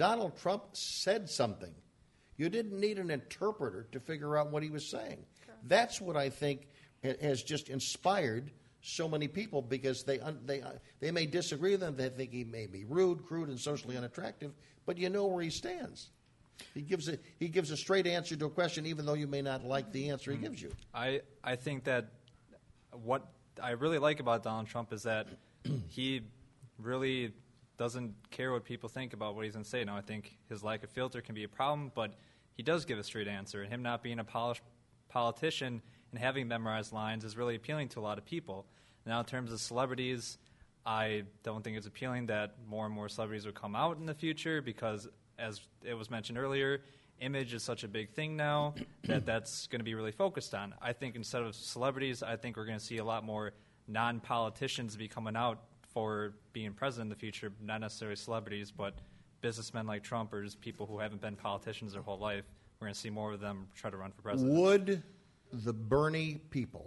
said something. You didn't need an interpreter to figure out what he was saying. Sure. That's what I think has just inspired so many people, because they may disagree with him. They think he may be rude, crude, and socially unattractive, but you know where he stands. He gives a straight answer to a question, even though you may not like the answer he gives you. I think that what I really like about Donald Trump is that he really doesn't care what people think about what he's going to say. Now, I think his lack of filter can be a problem, but he does give a straight answer. And him not being a polished politician and having memorized lines is really appealing to a lot of people. Now, in terms of celebrities, I don't think it's appealing that more and more celebrities would come out in the future, because, as it was mentioned earlier, image is such a big thing now that that's going to be really focused on. I think instead of celebrities, I think we're going to see a lot more non-politicians be coming out for being president in the future, not necessarily celebrities, but businessmen like Trump or just people who haven't been politicians their whole life. We're going to see more of them try to run for president. Would the Bernie people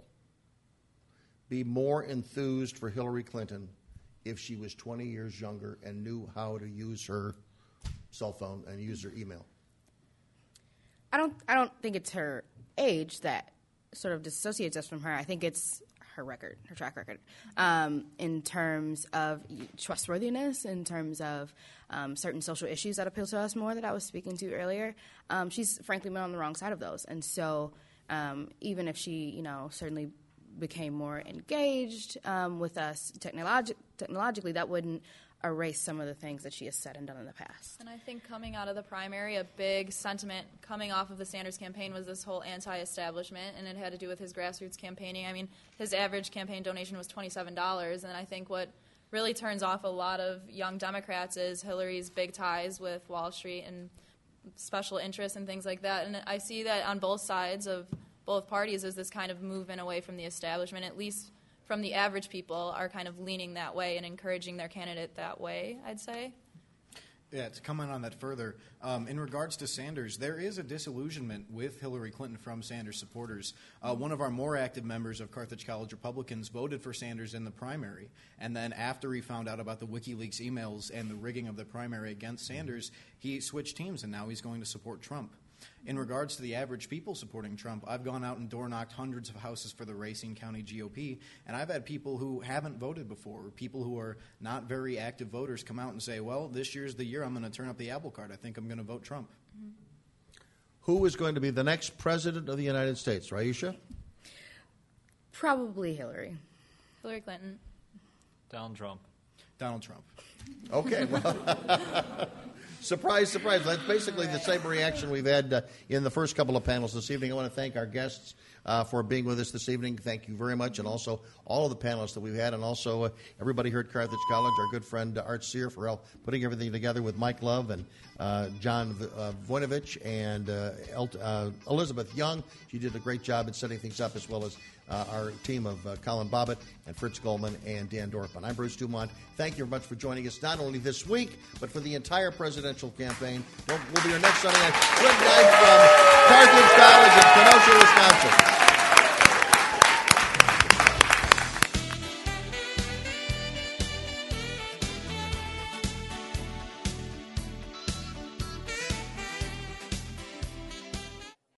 be more enthused for Hillary Clinton if she was 20 years younger and knew how to use her cell phone and use her email? I don't think it's her age that sort of disassociates us from her. I think it's her record, her track record, in terms of trustworthiness, in terms of certain social issues that appeal to us more that I was speaking to earlier. She's frankly been on the wrong side of those. And so even if she, certainly became more engaged with us technologically, that wouldn't erase some of the things that she has said and done in the past. And I think coming out of the primary, a big sentiment coming off of the Sanders campaign was this whole anti-establishment, and it had to do with his grassroots campaigning. I mean, his average campaign donation was $27, and I think what really turns off a lot of young Democrats is Hillary's big ties with Wall Street and special interests and things like that. And I see that on both sides of both parties is this kind of movement away from the establishment, at least from the average people, are kind of leaning that way and encouraging their candidate that way, I'd say. Yeah, to comment on that further, in regards to Sanders, there is a disillusionment with Hillary Clinton from Sanders supporters. One of our more active members of Carthage College Republicans voted for Sanders in the primary, and then after he found out about the WikiLeaks emails and the rigging of the primary against Sanders, he switched teams, and now he's going to support Trump. In regards to the average people supporting Trump, I've gone out and door-knocked hundreds of houses for the Racine County GOP, and I've had people who haven't voted before, or people who are not very active voters, come out and say, well, this year's the year I'm going to turn up the apple cart. I think I'm going to vote Trump. Mm-hmm. Who is going to be the next president of the United States, Raisha? Probably Hillary. Hillary Clinton. Donald Trump. Donald Trump. Okay, well... Surprise, surprise. That's basically the same reaction we've had in the first couple of panels this evening. I want to thank our guests for being with us this evening. Thank you very much. And also all of the panelists that we've had, and also everybody here at Carthage College, our good friend Art Sear for putting everything together with Mike Love and John Voinovich and Elizabeth Young. She did a great job in setting things up, as well as our team of Colin Bobbitt and Fritz Goldman and Dan Dorfman. I'm Bruce Dumont. Thank you very much for joining us, not only this week, but for the entire presidential campaign. We'll be here next Sunday night. Good night from Carthage College in Kenosha,